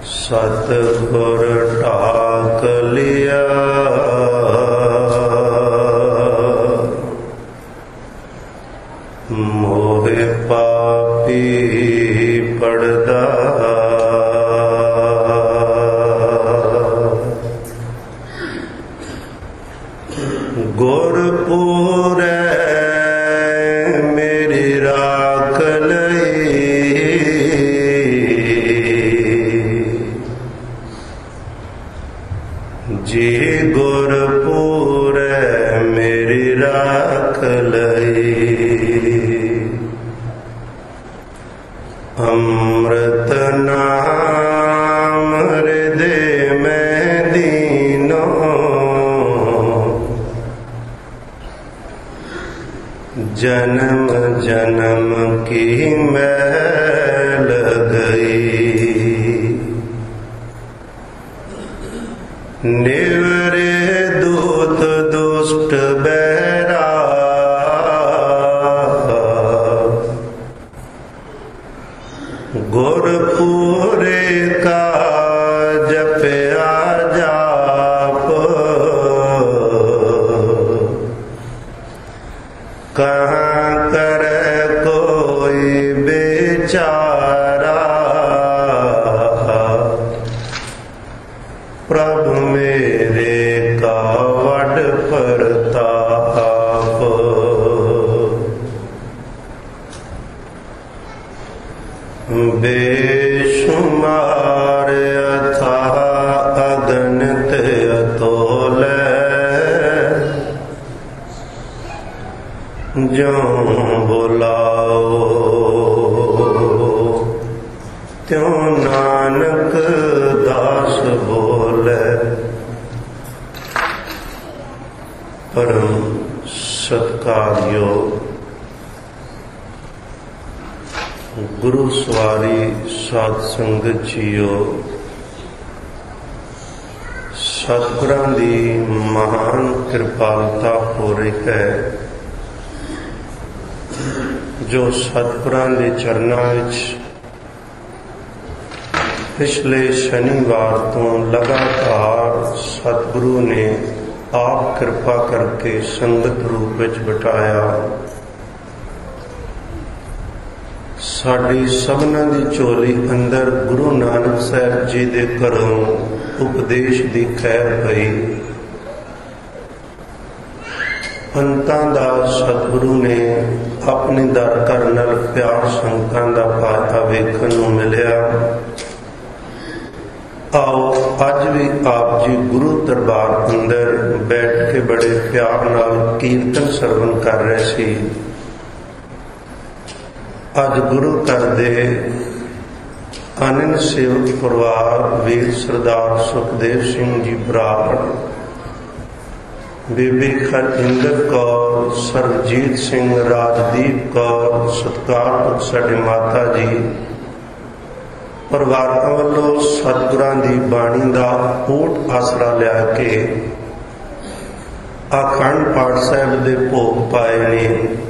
सतगुर ढाक लिया मोहे पापी पड़दा गुरपुरै मेरी राख लई जी गुरपुरै मेरी राख लई अमृत नाम हृदय में दीनो जन्म जन्म की मैल गई निवरे दूत दुष्ट बैरा गुरपुरे का जपया जाप कहाँ करे कोई बेचारा प्रभु मेरे का वड प्रताप बेशुमार अथाह अगणित अतोल ज्यों बुलाओ त्यों नानक दास बोले। परम सत्कारयोग गुरु सवारी साध संगत जीओ, सतगुरां दी महान कृपालता हो रही है जो सतगुरां दे चरनां विच पिछले शनिवार तो लगातार सतगुरु ने आप कृपा करके संगत रूप विच बिठाया। साडी सबना दी झोली अंदर गुरु नानक साहब जी दे घरों उपदेश दी खैर पई। पंतां दा सतगुरु ने अपने दर घर नाल प्यार संगतां दा पाता वेखण नूं मिलिया। आओ अज भी आप जी गुरु दरबार अंदर बैठ के बड़े प्यार नाल कीर्तन सरवण कर रहे सी। अज गुरु घर दे आनंद सेवक परिवार वीर सरदार सुखदेव सिंह जी बराड़, बीबी हरजिंदर कौर, सरबजीत सिंह, राजदीप कौर, सत्कारपुर साडे माता जी परिवारों वालों सतगुरां दी बाणी दा ऊट आसरा लिया के अखंड पाठ साहिब दे भोग पाए ने।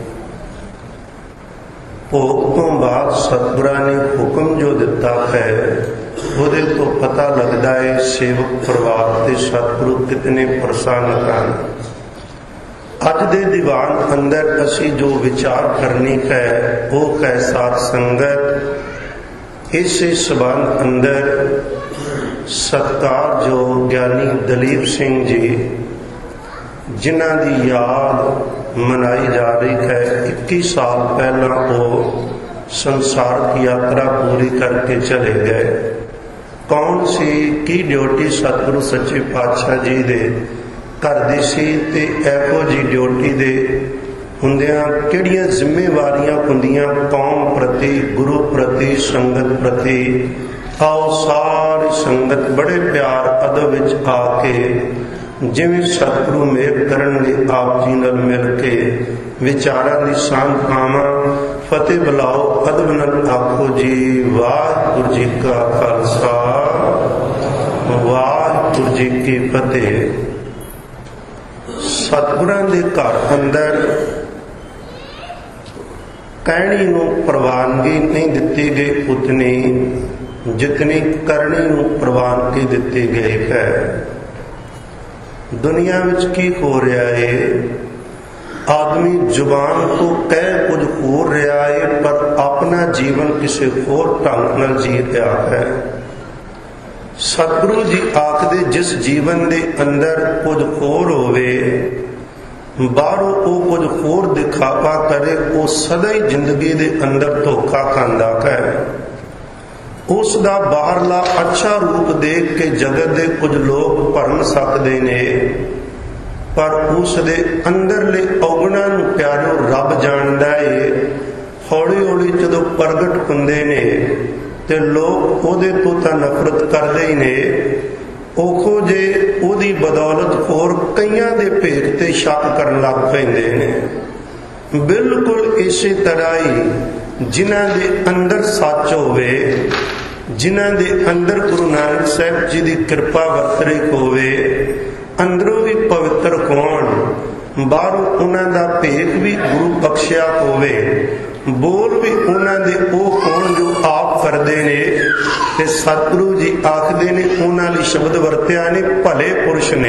भोग तो बाद सतगुरां ने हुक्म जो दिता है उहदे तो पता लगता है सेवक परिवार ते सतगुरु कितने प्रसन्न हैं। अज दे दीवान अंदर असी जो विचार करनी है वो है साध संगत। इसे संबंध अंदर सत्कार जो ज्ञानी दलीप सिंह जी जिन्हां दी याद मनाई जा रही है। 21 साल पहला वो संसार की यात्रा पूरी करके चले गए। कौन सी की ड्यूटी सतगुरु सच्चे पातशाह जी दे घर दी सी ते एहो जी ड्यूटी दे हुंदियां किहड़ियां जिम्मेवारियां हुंदियां कौम प्रति, गुरु प्रति, संगत प्रति। आओ सारी संगत बड़े प्यार अदब विच आके जिवें सतगुरु मेहर करनगे आप जी नाल मिल के विचारां दी सांझ पावां। फतेह बुलाओ अदब नाल आखो जी वाहिगुरू जी का खालसा वाहिगुरू जी की फतेह। सतगुरां दे घर अंदर कहनी नूं प्रवानगी नहीं दिती गई, उतनी जितनी करनी नूं प्रवानगी दित्ती गई है। दुनिया विच की हो रहा है? आदमी जुबान तो कह कुछ हो रहा है पर अपना जीवन किसी होर ढंग नाल जी रहा है। सतगुरु जी आखदे जिस जीवन दे अंदर कुछ होर होवे, बाहरों वो कुछ होर दिखावा करे, वो सदा ही जिंदगी दे अंदर धोखा खांदा है। उसका बाहरला अच्छा रूप देख के जगत दे कुछ लोग भरम सकते ने, पर उसदे अंदरले औगुणां नूं प्यारो रब जाणदा है। हौली हौली जदों प्रगट हुंदे ने ते लोग ओहदे तो तां नफरत करदे ही ने, ओखो जे ओहदी बदौलत होर कईयां दे भेत ते शक करन लग पैंदे ने। बिल्कुल इसे तरह ही जिन्हां दे अंदर सच होवे, जिन्हां दे अंदर गुरु नानक साहिब जी दी कृपा वरतरी होवे, अंदरों भी पवित्र होण, बाहरों उन्हां दा भेत भी गुरु बख्शिया होवे, बोल भी उन्हां दे ओह होण जो आप करदे ने। ते सतगुरु जी आखदे ने उन्हां लई शब्द वरतिया ने भले पुरुष ने।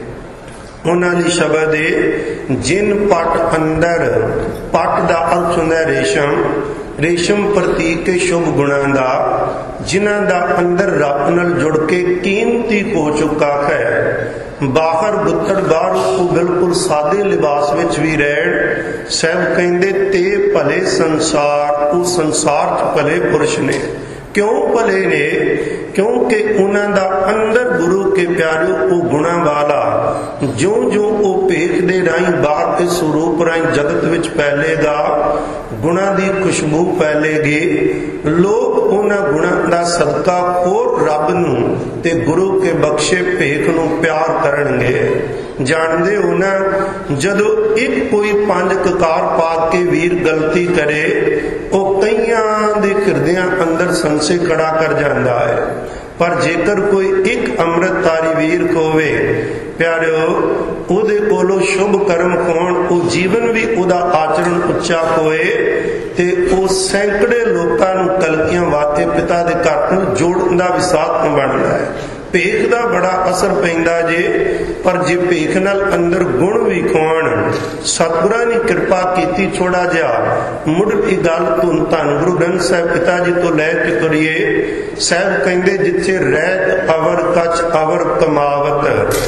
उन्हां लई शब्द है जिन पट अंदर, पट दा अर्थ हुंदा रेशम, रेशम प्रतीक है शुभ गुणां दा, जिन्हां दा अंदर रब नाल जुड़ के कीमती हो चुका है। बाहर बुੱਤੜ बाहर को बिल्कुल सादे लिबास विच भी रहण, साहब कहंदे ते भले संसार, उस संसार च भले पुरुष ने। क्यों भले ने? क्योंकि उन्हां दा अंदर गुरु के प्यारे वो गुणा वाला जो जो वो भेख दे राही बाहर के स्वरूप राही जगत विच फैलेगा, गुणा दी खुशबू फैलेगी। लोग उन्हां गुणा दा सदका होर रब नूं ते गुरु के बख्शे भेख नूं प्यार करनगे। जानदे हो ना, जदों एक कोई पंज ककार पा के वीर गलती करे, वो कईयां दे हिरदियां अंदर संशय खड़ा कर जाता है। पर जेकर कोई एक अमृतधारी वीर होवे प्यारिओ, उहदे कोलों शुभ कर्म होण, वो जीवन भी उहदा आचरण उच्चा होए ते वो सैकड़े लोकां नूं कलगियां वाते पिता दे घर नूं जोड़न दा भी साधन बनदा है। भेख दा बड़ा असर पैंदा जे, पर जे भेख नाल अंदर गुण भी होण, सतगुरां ने कृपा कीती थोड़ा जिहा मुढ़ली गल धन गुरु ग्रंथ साहिब पिता जी तो लैके तुरीए। साहिब कहंदे जिथे रहत अवर कच अवर कमावत,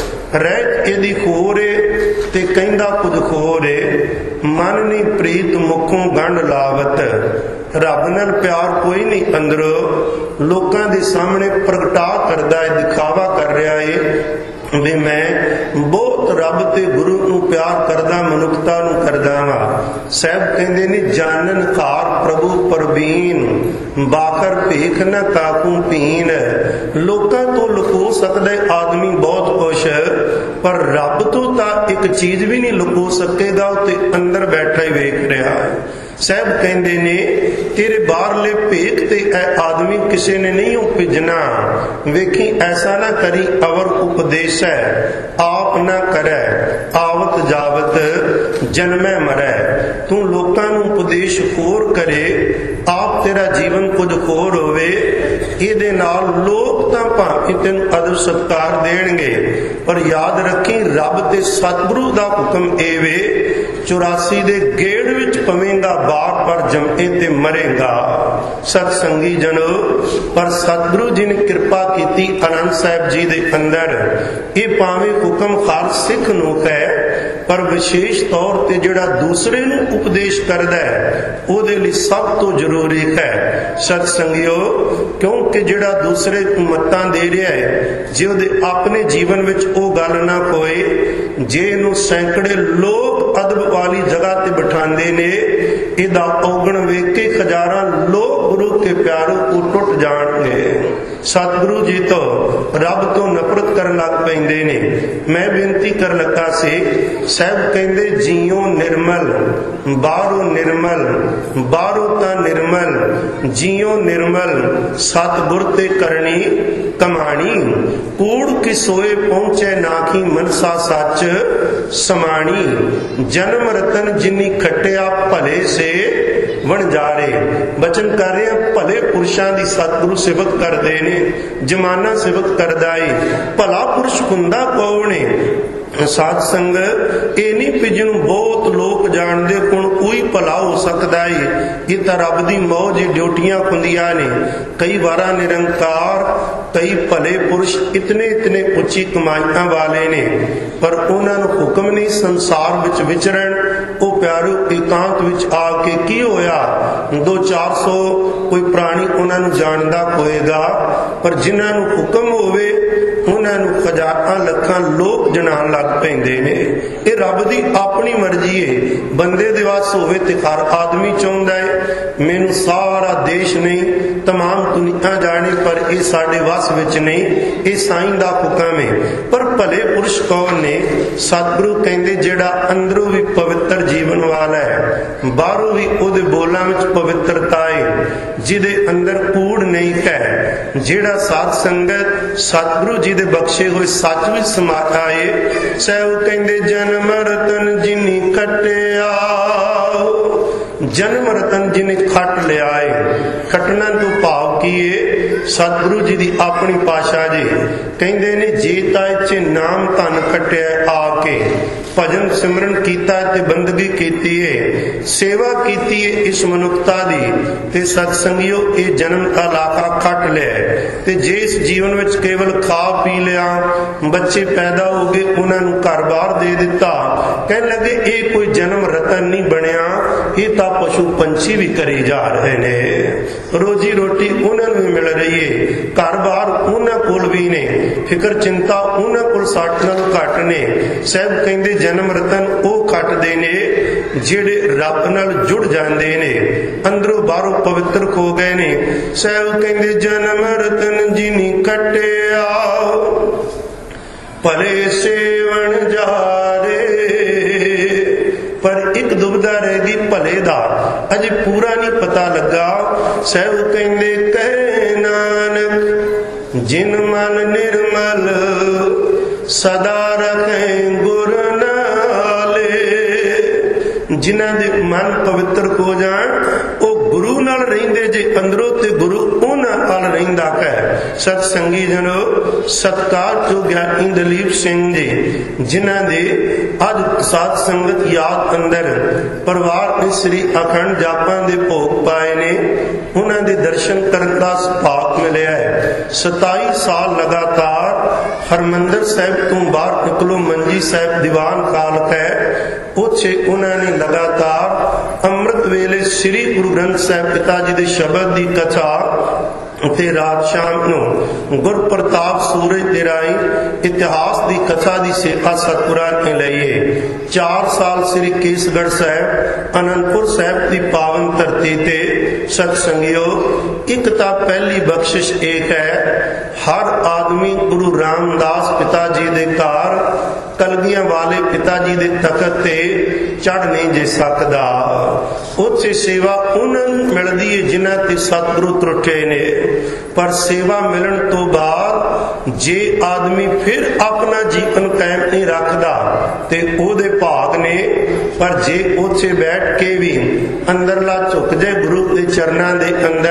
रहत इहदी होर है ते कहंदा कुछ होर है, मन नहीं प्रीत मुखों गंढ लावत। रब नाल प्यार कोई नहीं अंदरों, लोकां दे सामने प्रगटा करदा है, दिखावा कर रहा है भी मैं बहुत रब ते गुरु नूं प्यार करदा, मनुखता नूं करदा वा। साहब कहंदे ने जानन कार प्रभु परवीन, बाकर भेख न काकू पीन। लोकां तो लुको सकदा आदमी बहुत कुछ, पर रब तो तां एक चीज भी नहीं लुको सकेगा, उते अंदर बैठा ही वेख रहा है। साहब कहंदे ने तेरे बाहरले भेख ते ऐ आदमी किसी ने नहीं उपजना, वेखी ऐसा ना करी अवर उपदेश है, आप ना करे आवत जावत जन्मै मरै। तू लोकां नूं उपदेश होर करे, आप तेरा जीवन कुछ होर होवे, इहदे नाल लोग तां भावें तैनूं अदब सत्कार देणगे, पर याद रखी रब ते सतगुरु दा हुक्म एवे 84 दे गेड़ विच पवेंगा, बार पर जमे ते मरेगा। सतसंगी जनो, पर सतगुरु जी ने कृपा की आनंद साहिब जी दे अंदर ये भावें हुक्म हर सिख नूं है, पर विशेष तौर ते जिहड़ा दूसरे नूं उपदेश करदा है ओहदे लई सब तो जरूरी है सतसंगियो, क्योंकि जिहड़ा दूसरे नूं मत्तां दे रहा है, जे ओहदे अपने जीवन विच ओह गल ना होए, जे इहनूं सैकड़े लोग अदब वाली जगह ते बिठांदे ने, इहदा औगण वेख के हजारां लोग गुरु के प्यारों को टुट जाणगे। सतगुरु जी तो रब तो नफरत करन लग पैंदे ने। मैं बेनती कर लगा से, साहब कहंदे जीओ निर्मल बाहरों निर्मल, बाहरों ता निर्मल जीओ निर्मल, सतगुर ते करनी कमाणी। कूड़ की सोए पहुंचे नाखी मनसा सच समाणी, जन्म रतन जिन्नी खटिया भले से, वणजारे। बचन कर रहे हैं भले पुरुषां दी सतगुरु सिफत करदे ने, जमाना सिफत करदा है। भला पुरुष हुंदा कौन है? साध संगत ये नहीं भी जिन्हों बहुत लोग जानते कुण कोई भला हो सकता है। ये तो रब दी मौज ड्यूटियां हुंदियां ने। कई बार निरंकार कई भले पुरुष इतने इतने उच्ची कमाइयां वाले ने, पर उन्होंने हुक्म नहीं संसार विच विचरण। वो प्यारो एकांत विच आके की होया 200-400 कोई प्राणी उन्होंने जानता होएगा, पर जिन्होंने हुक्म होवे उन्होंने हजारां लखां लोग जनान लग पैंदे ने। ये रब दी अपनी मर्जी है। बंदे दे वस होवे ते हर आदमी चाहुंदा है मैनू सारा देश नहीं तमाम दुनिया जाने, पर ये साडे वस विच नहीं, ये साईं दा हुक्म है। पर भले पुरुष कौन ने? सतगुरु कहंदे जेड़ा अंदरों भी पवित्र जीवन वाला है, बाहरों भी उहदे बोलां विच पवित्रता है, जिहदे अंदर कूड़ नहीं है, जेड़ा साध संगत सतगुरु जी दे बख्शे हुए सच विच समाया है। सैव कहंदे जन्म रतन जिनी खटिया, जन्म रतन जिने खट लिया है। खटना तो भाव की है? सतगुरु जी की अपनी पाशा जी कहते ने जे ताए नाम धन खटिया आके भजन सिमरन कीता ते बंदगी कीती है, सेवा कीती है इस मनुखता दी, ते सत्संगियो ये जन्म का लाखा खट लिया। ते जे इस जीवन विच केवल खा पी लिया, बच्चे पैदा हो गए, उन्होंने घर बार दे दिता, कहने लगे ये कोई जन्म रतन नहीं बनया, ये तो पशु पंछी भी करी जा रहे ने। रोजी रोटी उन्होंने भी मिल रही है, घर बार उन्होंने कोल भी ने, फिक्र चिंता उन्होंने कोल साठ नाल घट ने। साहब कहते जन्म रतन वो खटदे ने जेड़े रब नाल जुड़ जांदे ने, अंदरों बाहरों पवित्र हो गए ने। साहब कहते जन्म रतन जिनी खटिया भले सेवन जारे। पर एक दुविधा रहेगी भले दा अजे पूरा नहीं पता लगा। साहब कहते कह नानक जिन मन निर्मल सदा रखें गुर नाले। जिन्हां दे मन पवित्र हो जान वो गुरु नाल रहिंदे, जे अंदरों ते गुरु उन्हां नाल रहिंदा है। सत्संगी जनो सत्कार जो ज्ञानी दलीप सिंह जी जिन्हां दे अज साध संगत याद अंदर परिवार ने श्री अखंड जापां दे भोग पाए ने, उन्हां दे दर्शन करन दा सुभाग मिलिया है। 27 साल लगातार हरमंदिर साहिब तो बाहर निकलो मंजी साहिब दीवान खालक है, उत्थे उन्होंने लगातार अमृत वेले श्री गुरु ग्रंथ साहिब पिता जी के शब्द की कथा ते रात शाम नूं गुर प्रताप सूरज दे राई इतिहास की कथा की सेवा सतपुरा ने लई है। 4 साल श्री केसगढ़ साहिब आनंदपुर साहिब की पावन धरती ते सत्संगियो एक तो पहली बख्शिश एक है, हर आदमी गुरु रामदास पिता जी दे घर कलगियां वाले पिता जी दे तखत ते चढ़ नहीं जे सकदा। उत्थे सेवा उन्होंने मिलती है जिन्हां ते सतगुरु त्रुटे ने, पर सेवा मिलन तो बाद जे आदमी फिर अपना जीवन कायम नहीं रखदा ते ओदे भाग ने। पर जे उत्थे बैठ के भी अंदरला झुक जाए गुरु के चरणों के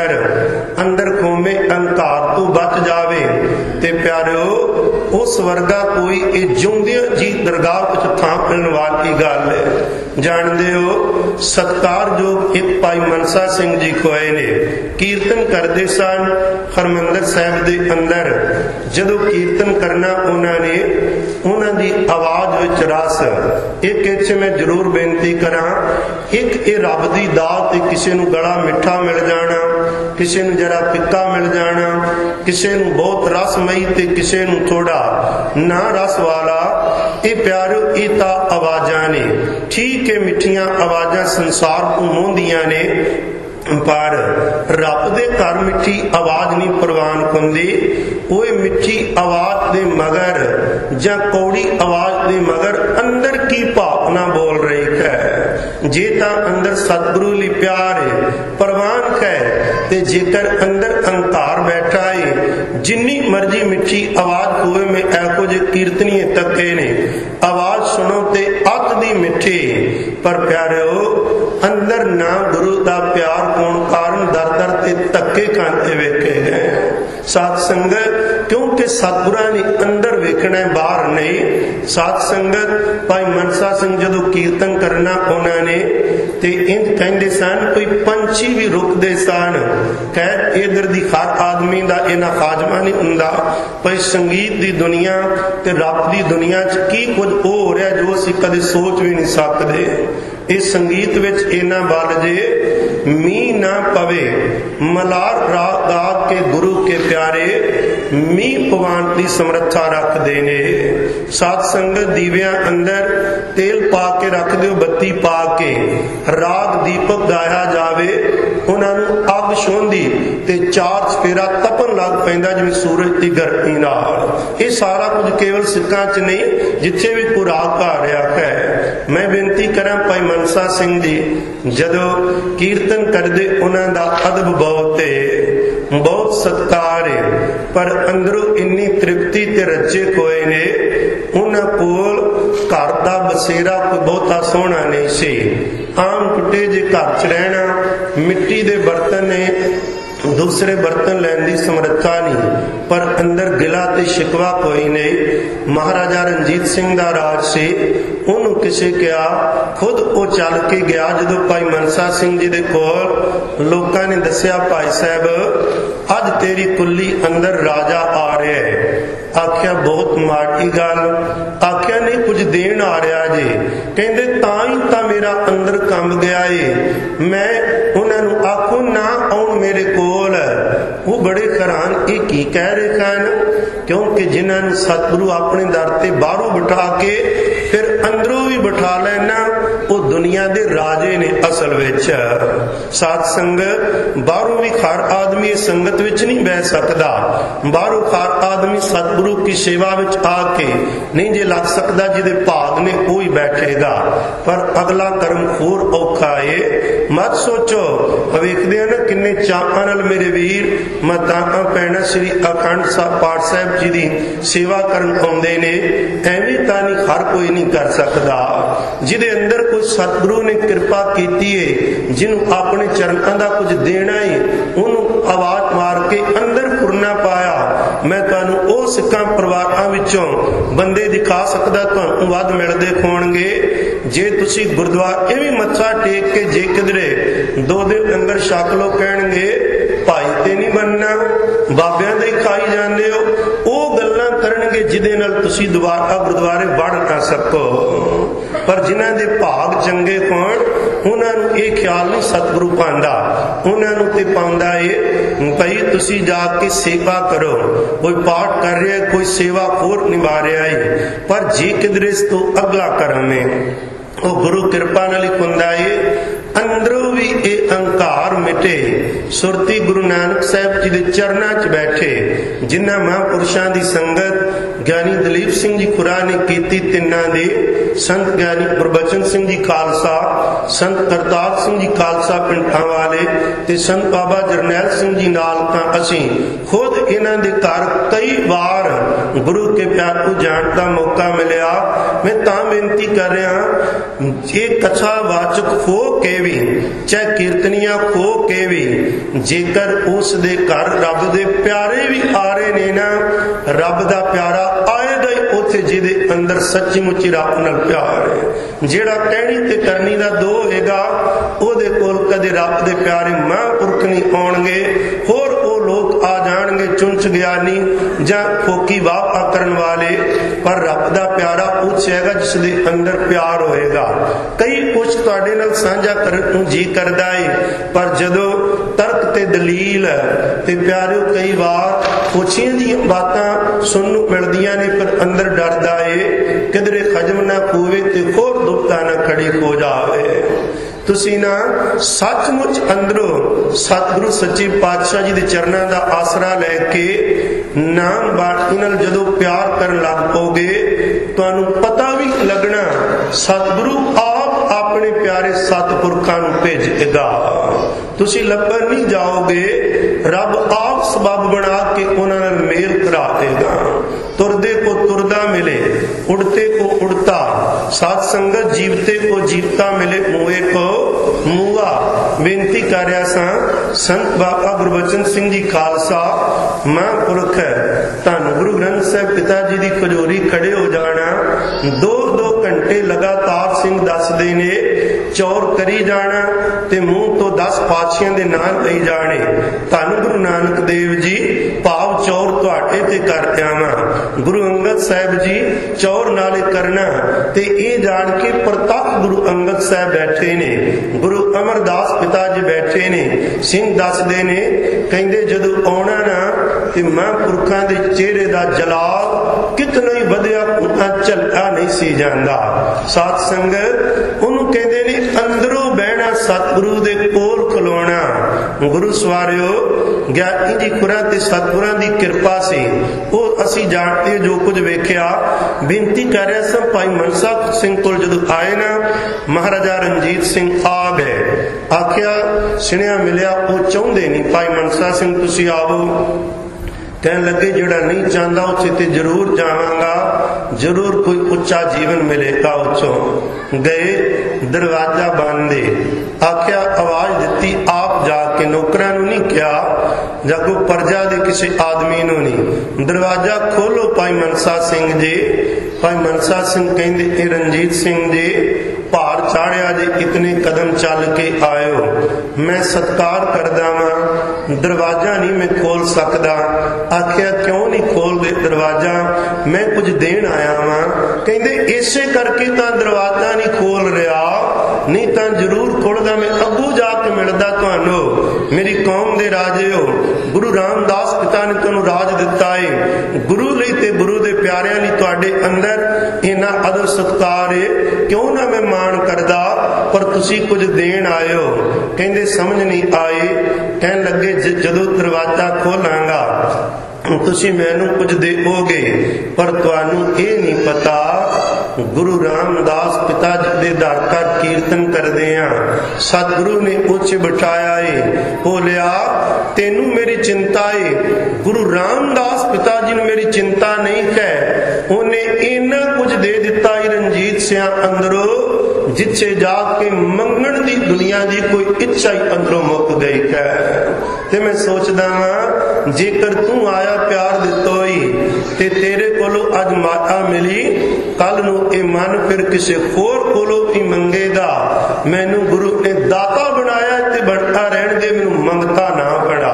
अंदर खोमे अहंकार तो बच जावे ते प्यारो उस वर्गा कोई जिउंदियां जी दरगाह विच थां मिलण वाली गल है। जानदे हो सत्कार जो एक भाई मनसा सिंह जी खोए ने कीर्तन करते सन हरमंदिर साहिब दे अंदर। जदों कीर्तन करना उन्होंने उन्हां दी आवाज विच रस एक इत्थे मैं जरूर बेनती करा, एक ये रब दी दात किसी नूं गला मिठा मिल जाना, किसी नूं जरा फिक्का मिल जाना, किसी नूं बहुत रसमई ते किसी नूं थोड़ा ना रस वाला। ये प्यारो ये तां आवाजां ने, ठीक है मिठियां आवाजां संसार को मोहंदियां ने, पर रब दे घर मिठी आवाज नहीं प्रवान हुंदी। ओए मिठी आवाज दे मगर जां कौड़ी आवाज दे मगर अंदर की भावना बोल रही है। जे तां अंदर सतगुरु लई प्यार है प्रवान है ते जेकर अंदर अहंकार बैठा है जिन्नी मर्जी मिठी आवाज होवे में ऐहो जे कीर्तनीय तके ने आवाज सुनो ते अत दी मिठी पर प्यारिओ अंदर ना गुरु दा प्यार होण कारण दर दर ते धक्के खांदे वेखे गए साध संगत, क्योंकि सतगुरां ने अंदर वेखना है बाहर नहीं। साध संगत भाई मनसा सिंह जदों कीर्तन करना उन्होंने ते इंज कहंदे सन कोई पंछी भी रुकदे सन खैर इधर दी हर आदमी दा इन्ना खाजमा नहीं हुंदा पर संगीत दी दुनिया ते रब दी दुनिया च की कुछ हो रहा जो असीं कदे सोच भी नहीं सकदे। इस संगीत विच इन्ना बल जे मींह ना पवे मलार राग गा के गुरु के प्यारे मींह पवान की समर्था रखते ने। साध संगत दीवियां अंदर तेल पा के रख दो बत्ती पा के राग दीपक गाया जावे उन्होंने अग छुंदी ते चार चफेरा तपन लग पैंदा जिवें सूरज की गर्मी नाल। ये सारा कुछ केवल सिक्कां च नहीं जिथे भी कोई राग गा रहा है। मैं बेनती करा भाई मनसा सिंह जी जदों कीर्तन करदे उन्हां दा अदब बहुत है बहुत सत्कार है पर अंदरों इन्नी तृप्ति ते रजे होए ने उन्हां कोल घर दा बसेरा कोई बहुता सोहना नहीं सी। आम टुटे जे घर च रहना मिट्टी दे बर्तन ने दूसरे बर्तन लैन की समर्था नहीं पर अंदर गिला ते शिकवा कोई नहीं। महाराजा रणजीत सिंह दा राज से उन्होंने किसे कहा खुद वो चल के गया जदों भाई मनसा सिंह जी दे कोल लोकां ने दसिया भाई साहब अज तेरी कुल्ली अंदर राजा आ रहा है। आख्या बहुत माड़ी गल। आख्या नहीं कुछ देन आ रहा जे कहंदे तां ही तां मेरा अंदर कम गया है। मैं उन्होंने आखो ना आउण मेरे कोल वो बड़े हैरान ये की कह रहे हैं क्योंकि जिन्होंने सतगुरु अपने दर ते बाहरों बिठा के फिर अंदरों भी बिठा लेना वो दुनिया दे राजे ने असल विच। साध संगत बाहरों भी हर आदमी संगत विच नहीं बह सकता। बाहरों हर आदमी सतगुरु की सेवा विच आके नहीं जे लग सकता जिहदे भाग ने वो ही बैठेगा पर अगला कर्म होर औखा है। मत सोचो वेखदे हो ना किन्ने चाहां नाल मेरे वीर मातावां भैणां श्री अखंड साहब पाठ साहब जी दी सेवा करन आउंदे ने। एवें तां नहीं हर कोई नहीं कर सकता जिहदे अंदर कोई सतगुरु ने कृपा कीती है जिन्हों अपने चरणों का कुछ देना है उन्होंने आवाज मार के अंदर फुरना पाया। मैं तुहानू ओ सिक्खां परिवारां विचों बंदे दिखा सकदा तुहानू वध मिलदे होणगे जे तुसी गुरुद्वारे भी मत्था टेक के जे किधरे 2 दिन लंगर छक लो कहणगे भाई ते नहीं बनना बाबियां दे खाई जांदे हो ओ गल्लां करनगे जिहदे नाल तुसी दुबारा गुरुद्वारे वड़ ना सको। पर जिन्हां दे भाग चंगे होण उन्हां नूं इह ख्याल नहीं सतगुरु पांदा उन्हां नूं ते पाउंदा है भाई तुसी जाके सेवा करो। कोई पाठ कर रहा है कोई सेवा होर निभा रहा है पर जे किधरे इस तो अगला कर्म है वो गुरु कृपा नाल ही हुंदा है। अंदरों भी ये अहंकार मिटे। सुरती गुरु नानक साहब जी के चरणों च बैठे जिन्हां महापुरुषों की संगत ज्ञानी दलीप सिंह जी खुरा ने की तिन्हां दे संत ज्ञानी गुरबचन सिंह जी खालसा संत करतार सिंह जी खालसा पिंडां वाले ते संत बाबा जरनैल सिंह जी नाल तां असीं खुद इन्हां दे घर कई बार गुरु के प्यार को जाण दा मौका मिलिया। मैं तां बेनती कर रहा ये कथा वाचक हो के भी चाहे कीर्तनिया हो के भी जेकर उस दे घर रब दे प्यारे भी आ रहे ने ना रब दा प्यारा आएगा ही उथे जिहदे अंदर सच्ची मुच्ची रब नाल प्यार है। जेड़ा कहनी ते करनी दा दो होएगा ओदे कोल कदे रब दे प्यारे महापुरख नहीं आउणगे। होर ओ लोग आ जाणगे चुंच ज्ञानी जां फोकी वाह करन वाले पर रब दा प्यारा पूछेगा जिस दे अंदर प्यार होएगा। कई कुछ तुहाडे नाल साझा करन नूं जी करदा है पर जदों तर्क ते दलील ते प्यारे कई बार पुछियां दी बातां सुनन नूं मिलदियां ने पर अंदर डरदा है किधरे खजम ना होवे ते होर दुखता ना खड़ी हो जावे। तुसी ना सचमुच अंदरों सतगुरु सच्चे पातशाह जी दे चरणां दा आसरा लैके ਨਾਮ ਬਾਣੀ ਨਾਲ ਜਦੋਂ ਪਿਆਰ ਕਰਨ ਲੱਗ ਪੋਗੇ ਤੁਹਾਨੂੰ ਪਤਾ ਵੀ ਲੱਗਣਾ ਸਤਿਗੁਰੂ ਆਪ ਆਪਣੇ ਪਿਆਰੇ ਸਤਿਪੁਰਖਾਂ ਨੂੰ ਭੇਜੇਗਾ। ਤੁਸੀਂ ਲੱਭਣ ਨਹੀਂ ਜਾਓਗੇ, ਰੱਬ ਆਪ ਸਬਬ ਬਣਾ ਕੇ ਉਹਨਾਂ ਨਾਲ ਮੇਲ ਕਰਾ ਦੇਗਾ। ਤੁਰਦੇ ਕੋ ਤੁਰਦਾ ਮਿਲੇ, उड़ते को उड़ता, साध संगत जीवते को जीवता मिले, मुए को मुआ। बेनती कर रहा सा संत बाबा गुरबचन सिंह जी खालसा महापुरख धन गुरु ग्रंथ साहब पिता जी की खजोरी खड़े हो जाना, 2-2 घंटे लगातार सिंह दसदे ने चौर करी जाना ते मुंह तो 10 पातशाहियां दे नाम लई जाने। धन गुरु नानक देव जी भाव चौर तुहाडे ते कर दियावां, गुरु अंगद साहब जी चौर नाले करना ते ये जान के प्रतख गुरु अंगद साहब बैठे ने, गुरु अमरदास पिता जी बैठे ने। सिंह दसदे ने कहंदे जदों आउणा ना ते महापुरखां दे चेहरे दा जलाल कितना ही वधिया उतना झलका नहीं सी जांदा। साध संगत उन्होंने कहते ने अंदरों बहना सतगुरु दे कोल खलोना। गुरु सवारियो ज्ञानी जी खुरा ते सतगुरां दी कृपा से वो असी जानते जो कुछ वेख्या। बेनती कर रहा सा भाई मनसा सिंह कोल जदों आए ना, महाराजा रणजीत सिंह आ गए, आख्या सुनिया मिलिया वो चाहुंदे नहीं भाई मनसा सिंह तुसी आओ। कहने लगे जोड़ा नहीं चाहता उसे ते जरूर जावांगा, जरूर कोई उच्चा जीवन मिलेगा। उच्चों गए, दरवाजा बंद दे, आख्या आवाज दी आप जाके नौकरां नूं नहीं कहा जां कोई प्रजा दे किसी आदमी नूं नहीं, दरवाजा खोलो भाई मनसा सिंह जी। भाई मनसा सिंह कहंदे रणजीत सिंह जी भार चाढ़िया जे इतने कदम चल के आयो, मैं सत्कार करदा वां, दरवाजा नहीं मैं खोल सकदा। आख्या क्यों नहीं खोल दे दरवाजा, मैं कुछ देन आया वां। कहंदे इसे करके तां दरवाजा नहीं खोल रहा, नहीं तां जरूर खोलदा, मैं अगू जाके मिलदा तुहानू। मेरी कौम दे राजे हो, गुरु रामदास पिता ने तुहानू राज दिता है, गुरु लई ते गुरु दे प्यारिਆਂ ਲਈ ਤੁਹਾਡੇ ਅੰਦਰ इन्ना अदब सत्कार है, क्यों ना मैं मान करदा, पर तुसी कुछ देन आए हो। कहंदे समझ नहीं आई। कहन लगे जदों दरवाजा खोलांगा तुसी मैनू कुछ देओगे, पर तुहानू ये नहीं पता गुरु रामदास पिता जी दे दर कर कीर्तन करदे आ, सतगुरु ने उच्च बिठाया है, बोलिया तेनू मेरी चिंता है। गुरु रामदास पिता जी ने मेरी चिंता नहीं है, उन्हें इन्ना कुछ दे दिता है रंजीत सिंह अंदरों, जिथे जाके मंगण दी दुनिया दी कोई इच्छा ही अंदरों मुक गई है। ते मैं सोचदा वां जेकर तू आया प्यार दितो ही ते तेरे कोलों अज माता मिली, कल नू ए मन फिर किसी होर कोलों ही मंगेगा। मैनू गुरु ने दाता बनाया ते बनता रहन दे, मैनू मंगता ना बना।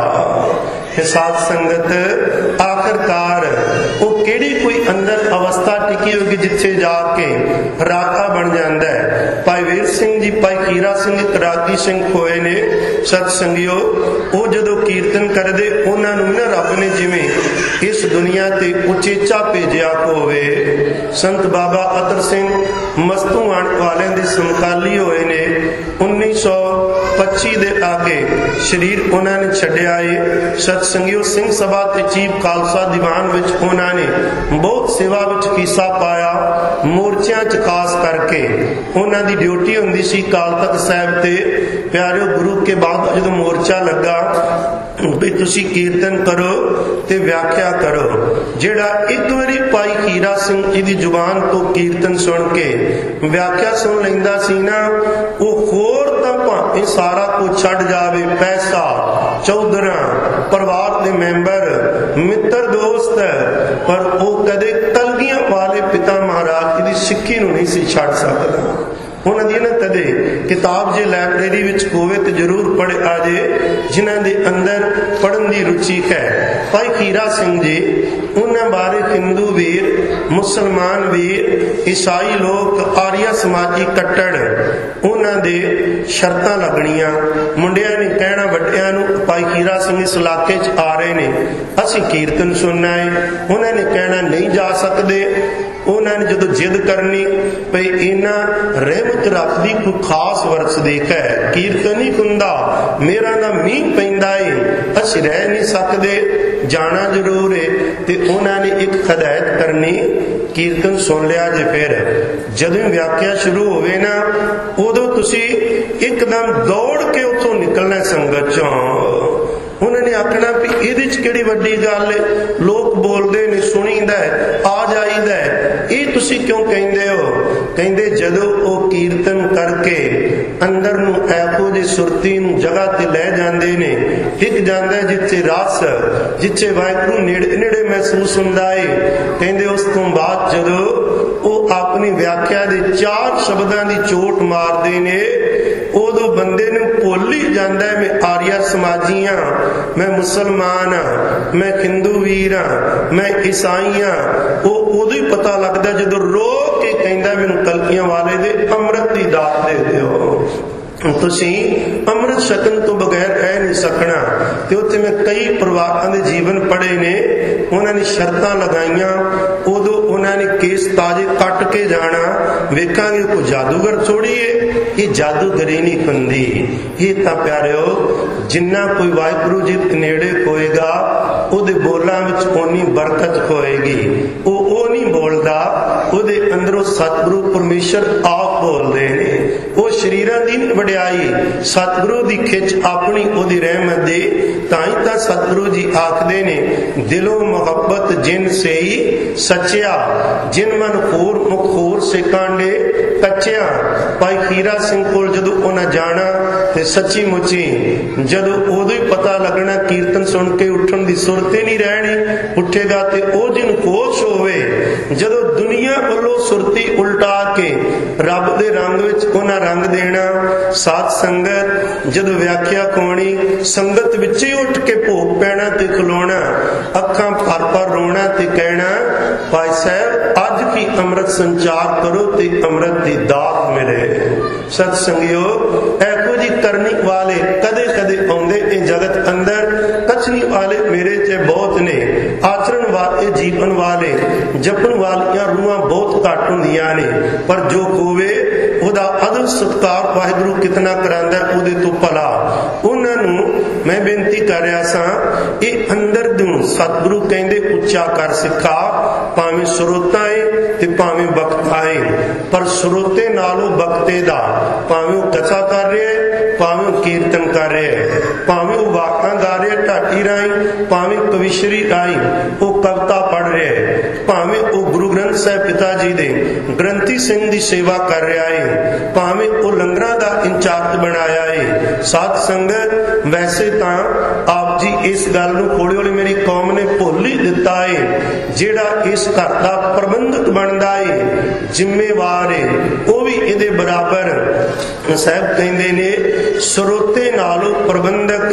साध संगत आखिरकार वो केड़ी कोई अंदर अवस्था टिकी होगी जिथे जाके राका बन जाता है। भाई वीर सिंह जी भाई हीरा सिंह तराकी सिंह खोए ने सतसंगियो, वो जदों कीर्तन करदे उन्होंने ना रब ने जिवें इस दुनिया ते उचेचा भेजिया होवे। संत बाबा अतर सिंह मस्तूआण वाले दे समकाली होए ने, 1925 दे आगे शरीर उन्होंने छड्डिया है। सतसंगियो सिंह सभा ते चीफ खालसा दीवान विच उन्होंने बहुत सेवा विच कीसा पाया, मोर्चियां च खास करके उन्हों की ड्यूटी हुंदी सी काल तख्त साहब ते। प्यारिओ गुरु के बाद जदों मोर्चा लगा भी तुसी कीर्तन करो ते व्याख्या करो, जेड़ा एक बारी भाई हीरा सिंह जी की जुबान तो कीर्तन सुन के व्याख्या सुन लैंदा सी ना, वो होर तां भावें सारा कुछ छड्ड जावे, पैसा चौधरा परिवार के मैंबर मित्र दोस्त, पर वो कदे कलगियां वाले पिता महाराज जी की सिक्खी नूं नहीं सी छड्ड सकदा। उन्होंने ना कदे किताब जे लाइब्रेरी विच होवे तो जरूर पढ़े आजे, जिन्हां दे अंदर पढ़न की रुचि है। भाई हीरा सिंह जी उन्हां बारे हिंदू वीर, मुसलमान वीर, ईसाई लोग, आर्य समाजी कट्टड़ उन्हां दे शर्तां लगणियां। मुंडियां ने कहना वड्डियां नूं भाई हीरा सिंह इस इलाके च आ रहे ने, असीं कीर्तन सुनना है, उन्होंने कहना नहीं जा सकते। उन्होंने जो जिद करनी भाई इन्ना रहमत रखदी कोई खास वर्ष देख है, कीर्तन नहीं हुंदा, मेरा ना मीह पैंदा है, असीं रह नहीं सकते। जाना जरूर है। तो उन्होंने एक हदायत करनी, कीर्तन सुन लिया जे, फिर जदों व्याख्या शुरू होवे ना उदों तुसी एकदम दौड़ के उतों निकलना संगत चों। उन्होंने आखना भी इहदे च किहड़ी वड्डी गल है, लोग बोलते ने, सुनीदा है, आ जाईदा है, ये तुसी क्यों कहिंदे हो? कहिंदे जदों वो कीर्तन करके अंदर नूं ऐहो जी सुरती नूं जगह ते लै जांदे ने, टिक जांदा है जिथे रस, जिथे वाहिगुरू नेड़े नेड़े महसूस हुंदा है। कहिंदे उस तों बाद जदों वो अपनी व्याख्या दे 4 शब्दां दी चोट मारदे ने, उदों बंदे नूं भुल ही जांदा है मैं आर्या समाजी हां, मैं मुसलमान हाँ, मैं हिंदू वीर हाँ, मैं ईसाई हाँ। वो उदों ही पता लगता जदों रो के कहंदा मैनूं कलकियां वाले दे अमृत दी दात दे दिओ। तुसी अमृत छकन तो बगैर रह नहीं सकना। ते उत्थे मैं कई परिवारां दे जीवन पढ़े ने, उन्होंने शर्तां लगाईयां, उदों उन्होंने केस ताजे कट के जाना, वेखांगे कोई जादूगर थोड़ी है, ये जादूगरी नहीं हुंदी। ये तां प्यारिओ जिन्ना कोई वाहिगुरू जी दे नेड़े होएगा उहदे बोलां विच ओनी बरकत होएगी। वो नहीं बोलदा, उहदे अंदरों सतगुरु परमेश्वर आप बोलदे ने। वो शरीरां दी वडियाई सतगुरु दी खिच अपनी ओदी रहमत दे, ताई तां सतगुरु जी आखदे ने दिलों मोहब्बत जिन से ही सच्चिया, जिन मन होर मुख होर से कांडे कच्चिया। भाई हीरा सिंह कोल जदों उन्हें जाना ते सच्ची मुची जदों उदों ही पता लगना कीर्तन सुन के उठन दी सुरत ही नहीं रहनी। उठेगा ते ओ जिन होश होवे, जदों दुनिया वालों सुरती उल्टा के रब दे रंग विच उन्हां रंग देना। साध संगत जदों व्याख्या कोणी, संगत विच ही उठ के भोग पैना ते खलोना, अखां भर भर रोना ते कहना भाई साहब अज की अमृत संचार करो ते अमृत दी दात मिले। सत संगियो ऐहो जी करनी वाले कदे कदे आउंदे ए जगत अंदर, कचनी वाले मेरे च बहुत ने, आचरण वाले जीवन वाले, जपन वालियां रूहां बहुत घट हुंदियां ने, पर जो होवे ओदा अदब सत्कार वाहिगुरू कितना करांदा ओदे तो भला। उन्हां नूं मैं बेनती कर रहा सा, ये अंदर दूं सतगुरु कहंदे उच्चा कर सिखा, भावें श्रोता है ते भावें वक्ता है, पर श्रोते नालों वक्ते दा, भावें कथा कर रहे है, भावें कीर्तन कर रहे है, भावें वाकां गा रहे ढाटी राई, भावें कविशरी राई वो कविता पढ़ रहे है, भावें वो गुरु ग्रंथ साहिब पिता जी दे ग्रंथी सिंह दी सेवा कर रहा है, भावें वो लंगरां दा इंचार्ज बनाया है। साध संगत वैसे तां आप जी इस गल नूं हौली हौली मेरी कौम ने भुल ही दिता है, जिहड़ा इस घर दा प्रबंधक बनदा है, जिम्मेवार है, वो भी इहदे बराबर साहब कहंदे ने श्रोते नालों प्रबंधक,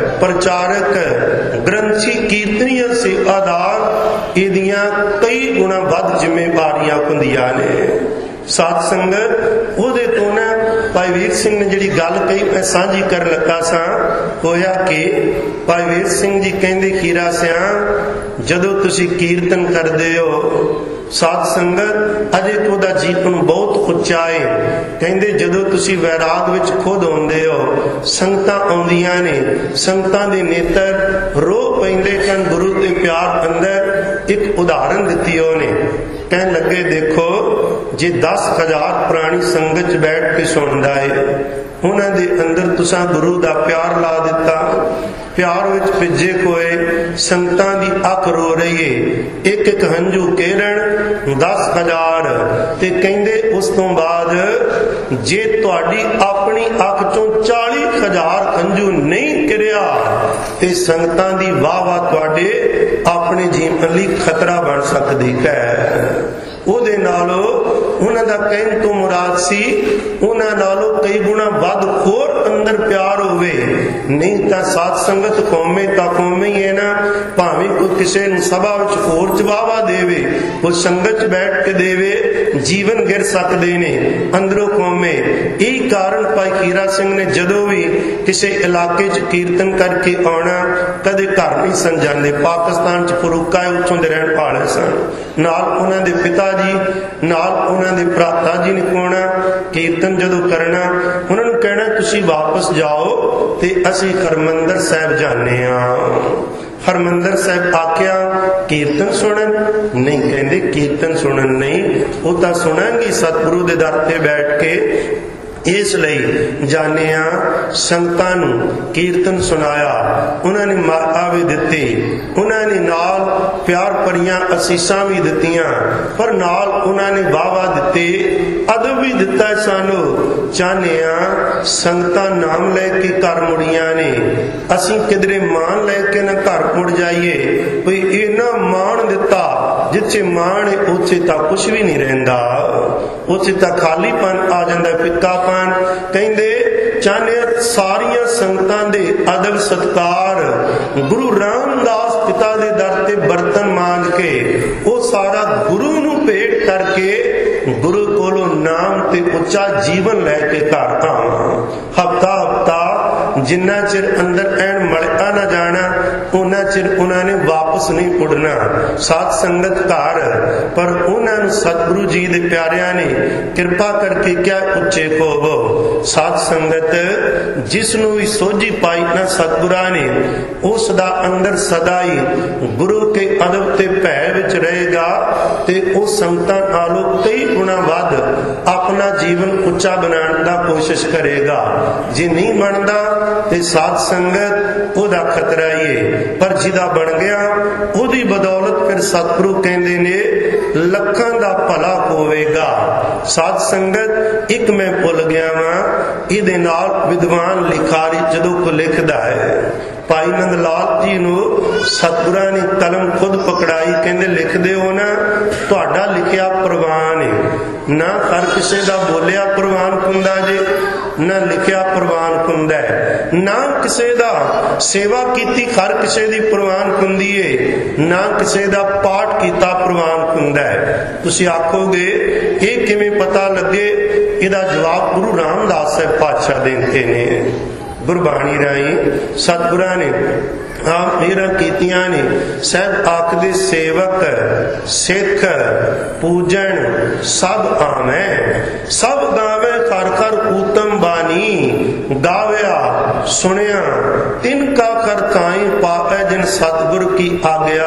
प्रचारक, ग्रंथी, कीर्तनीय सेवादार इहदियां कई गुणा वध जिम्मेवारियां हुंदियां ने। साध संगत उहदे तो ना भाई वीर सिंह ने जिहड़ी गल कही मैं सांझी कर लगा सा, होया कि भाई वीर सिंह जी कहंदे खीरा सिया जदों तुसी कीर्तन करदे हो साध संगत अजे तो दा जीवन बहुत उच्चा है। कहंदे जदों तुसी वैराग विच खुद होंदे हो, संगतां आउंदियां ने, संगतां दे नेत्र रो पैंदे कन गुरु दे प्यार अंदर। एक उदाहरण दित्ती उहने, कहन लगे देखो जे 10,000 प्राणी संगत च बैठ के सुनदा है, उन्हां दे अंदर तुसां गुरु दा प्यार ला दिता, प्यार विच भिजे कोए संगतां दी अख रो रही है, एक एक हंजू केरन 10,000 ते कहंदे उस तो बाद जे तुहाडी अपनी अख चों 40,000 हंजू नहीं किरिया ते संगतां दी वाह वाह तुहाडे अपने जीवन लई खतरा बन सकदी है। ਉਹਦੇ ਨਾਲੋਂ ਉਹਨਾਂ ਦਾ ਕਹਿਣ ਤੋਂ ਮੁਰਾਦ ਸੀ ਉਹਨਾਂ ਨਾਲੋਂ ਕਈ ਗੁਣਾ ਵੱਧ ਹੋਰ ਅੰਦਰ ਪਿਆਰ ਹੋਵੇ। ਨਹੀਂ ਤਾਂ ਸਾਧ ਸੰਗਤ ਕੌਮੇ ਤਾਂ ਕੌਮੇ ਹੀ ਹੈ ਨਾ, ਭਾਵੇਂ ਕੋਈ ਕਿਸੇ ਨੂੰ ਸਭਾ ਵਿੱਚ ਹੋਰ ਜਵਾਬਾ ਦੇਵੇ, ਉਹ ਸੰਗਤ 'ਚ ਬੈਠ ਕੇ ਦੇਵੇ, ਜੀਵਨ ਗਿਰ ਸਕਦੇ ਨੇ ਅੰਦਰੋਂ ਕੌਮੇ। ਇਹ ਕਾਰਨ ਭਾਈ ਖੀਰਾ ਸਿੰਘ ਨੇ ਜਦੋਂ ਵੀ ਕਿਸੇ ਇਲਾਕੇ 'ਚ ਕੀਰਤਨ ਕਰਕੇ ਆਉਣਾ ਕਦੇ ਘਰ ਨਹੀਂ ਸਨ ਜਾਂਦੇ। ਪਾਕਿਸਤਾਨ 'ਚ ਫਰੂਕਾ ਉੱਥੋਂ ਦੇ ਰਹਿਣ ਵਾਲੇ ਸਨ, ਨਾਲ ਉਹਨਾਂ ਦੇ ਪਿਤਾ जी नाल उन्हां दे भराता जी ने कहना कीर्तन जदों करना उन्हां नूं कहना तुसीं वापस जाओ ते असीं हरमंदर साहिब जाने आ। हरमंदर साहब आख्या कीर्तन सुनन नहीं, कहते कीर्तन सुनन नहीं, वो तो सुनांगी सतगुरु दे दर ते बैठ के। इसलिए जाने संगतां नूं कीर्तन सुनाया, उन्होंने माता भी दिती, उन्होंने नाल प्यार भरियां असीसां भी दित्तियां, पर नाल उन्होंने वाहवा दिते, अदब भी दिता। सानू चाहने संगतां नाम लैके घर मुड़ियां ने, असीं किधरे मान लैके ना घर मुड़ जाइए। कोई इन्ना मान दिता, जिथे मान है उथे तां कुछ भी नहीं रहिंदा, उथे तां खालीपन आ जांदा, फिक्कापन। कहंदे चाहने सारियां संगतां दे अदब सत्कार, गुरु रामदास पिता दे दर ते बर्तन मांग के, वो सारा गुरु नूं भेंट करके गुरु कोलों नाम ते उच्चा जीवन लैके घर आवां। हफ्ता हफ्ता जिन्ना चिर अंदर ऐन मलिया ना जाना, उन्ना चिर उन्होंने वापस नहीं मुड़ना। साध संगत घर, पर उन्होंने सतगुरु जी दे प्यारियां ने कृपा करके क्या उच्चे होवो। साध संगत जिसनू भी सोझी पाई ना सतगुरा ने, उसदा अंदर सदा ही गुरु के अदब ते भय विच रहेगा, ते उस संगतां नालों कई गुणा वध अपना जीवन उच्चा बनाने दा कोशिश करेगा। जे नहीं बनता ते साध संगत ओदा खतरा ही है, पर जिदा बन गया ओदी बदौलत फिर सतगुरु कहंदे ने लखां दा भला होवेगा। साध संगत एक मैं भुल गया वां, इहदे नाल विद्वान लिखारी जदों को लिखदा है, भाई नंद लाल जी नूं सतगुरां ने कलम खुद पकड़ाई, कहंदे लिखदे हो ना, तुहाडा लिखिया प्रवान है ना, हर किसे दा बोलिया प्रवान हुंदा जे, ना लिखिया प्रवान हुंदा है, ना किसे दा सेवा कीती हर किसे दी प्रवान हुंदी है, ना किसे दा पाठ कीता प्रवान हुंदा है। तुसीं आखोगे ये किवें पता लगे, इहदा जवाब गुरु रामदास साहिब पातशाह देंदे ने। गुरबाणी राही सतगुरां ने मेरा कीतियां ने, साहब आखदे सेवक सिख पूजन सब आवे, सब गावे कर कर उत्तम बानी, गाव्या सुनिया तिनका कर काई पावे, जिन सतगुर की आग्या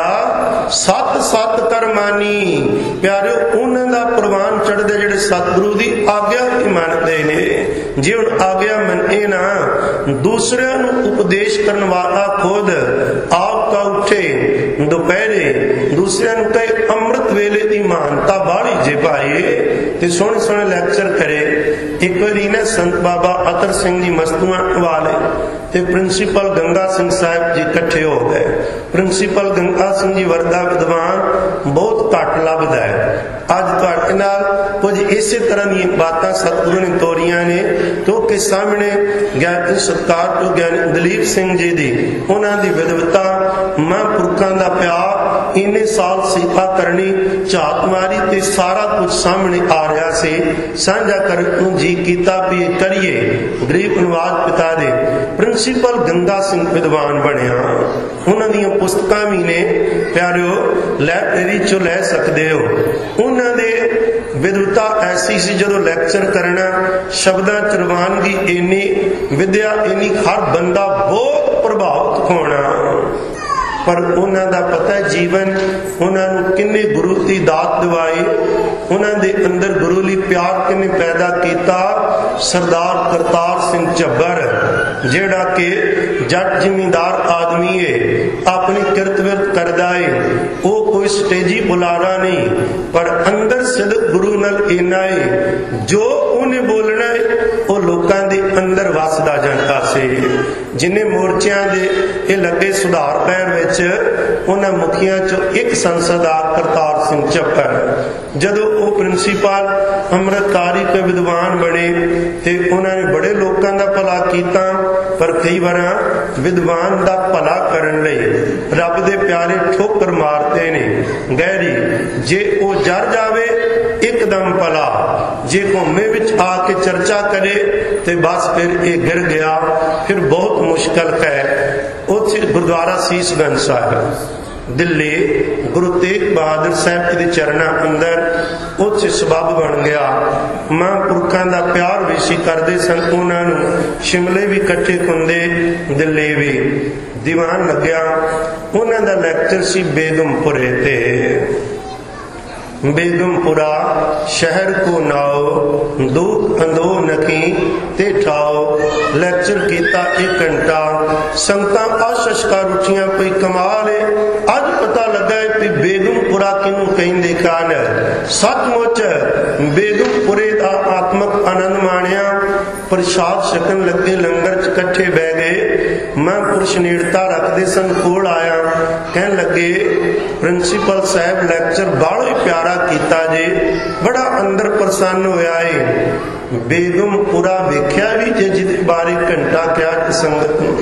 सत सत कर मानी। प्यारे उन्हां दा प्रवान चढ़दे जिहड़े सतगुरु दी आग्या की मनदे ने। जे हुण आग्या मने ना, दूसरिਆਂ ਨੂੰ उपदेश करन वाला खुद आप का उठे दोपहरे, दूसरिਆਂ ਨੂੰ कहे अमृत वेले की मानता बाली जे पाए, ते सोहने सोहने लैक्चर करे। एक बारी ना संत बाबा अतर सिंह जी मस्तूआ वाले ते प्रिंसीपल गंगा सिंह साहब जी इकट्ठे हो गए। प्रिंसीपल गंगा सिंह जी वर्गा विद्वान बहुत घट लभदा है। अज तुहाडे नाल कुछ इसे तरह दी बातां सतगुरु ने तोरियां ने, क्योंकि सामने ज्ञानी सत्कार तो ज्ञानी दलीप सिंह जी दी उन्हां दी विद्वता, महापुरखां दा प्यार, इन्ने साल सेवा करनी, झात मारी ते सारा कुछ सामने आ रहा से साझा करन नूं जी कीता भी करिए। गरीब नवाज पिता दे प्रिंसीपल गंगा सिंह विद्वान बनिया। उन्हां दी पुस्तकां भी ने प्यारिओ लाइब्रेरी चो लै सकदे हो। उन्हां दे विद्वता ऐसी सी, जदों लैक्चर करना शब्दां च रवानगी इन्नी, विद्या इन्नी, हर बंदा बहुत प्रभावित होना। पर उन्हां दा पता जीवन उन्हां नूं किन्ने गुरु की दात दिवाई, उन्हां दे अंदर गुरु लई प्यार किन्ने पैदा कीता। सरदार करतार सिंह झब्बर जेड़ा कि जट जिमींदार आदमी है, अपनी किरत विरत करदा है, वो कोई स्टेजी बुलारा नहीं, पर अंदर सिदक गुरु नाल इन्ना है, जो उन्हें बोलना है वो लोकां दे अंदर वसदा जांदा सी। जिन्ने मोर्चियां दे ये लगे सुधार पैर विच, उन्हां मुखियां चों एक संसदार करतार सिंह झब्बर, जदों वो प्रिंसीपल अमृतकारी के विद्वान बने ते उन्होंने बड़े लोगों का भला किया। पर कई बार विद्वान का भला करन लई रब दे प्यारे ठोकर मारते ने गहरी। जे वो जर जावे एकदम भला, जे घोमे विच आके चर्चा करे ते बस फिर ये गिर गया, फिर बहुत मुश्किल है। उत्थे गुरुद्वारा सीसगंज साहिब दिल्ली गुरु तेग बहादुर साहब के चरणों अंदर उत्थे सबब बन गया। महापुरखों का प्यार भी सी करते सन, उन्होंने शिमले भी इकट्ठे हुंदे, दिल्ली भी दीवान लग्या। ਉਹਨਾਂ ਦਾ ਲੈਕਚਰ ਸੀ ਬੇਗਮਪੁਰੇ ਤੇ। बेगमपुरा शहर को नाओ, दुख अंदो नकी ते ठाओ। लैक्चर किया 1 घंटा, संगतां आशशकार उठियां, कोई कमाल है। अज पता लगा है कि बेगमपुरा किनू कहिंदे कान। सचमुच बेगमपुरे दा आत्मक आनंद माणिया। प्रसाद छकन लगे, लंगर च इकट्ठे बह गए। महापुरुष नेड़ता रखते सन, कोल आया, कहन लगे प्रिंसीपल साहब लैक्चर बड़ा ही प्यारा कीता जे, बड़ा अंदर प्रसन्न होया है। बेगमपुरा वेख्या भी जे जिहदे बारे घंटा क्या संगत नूं?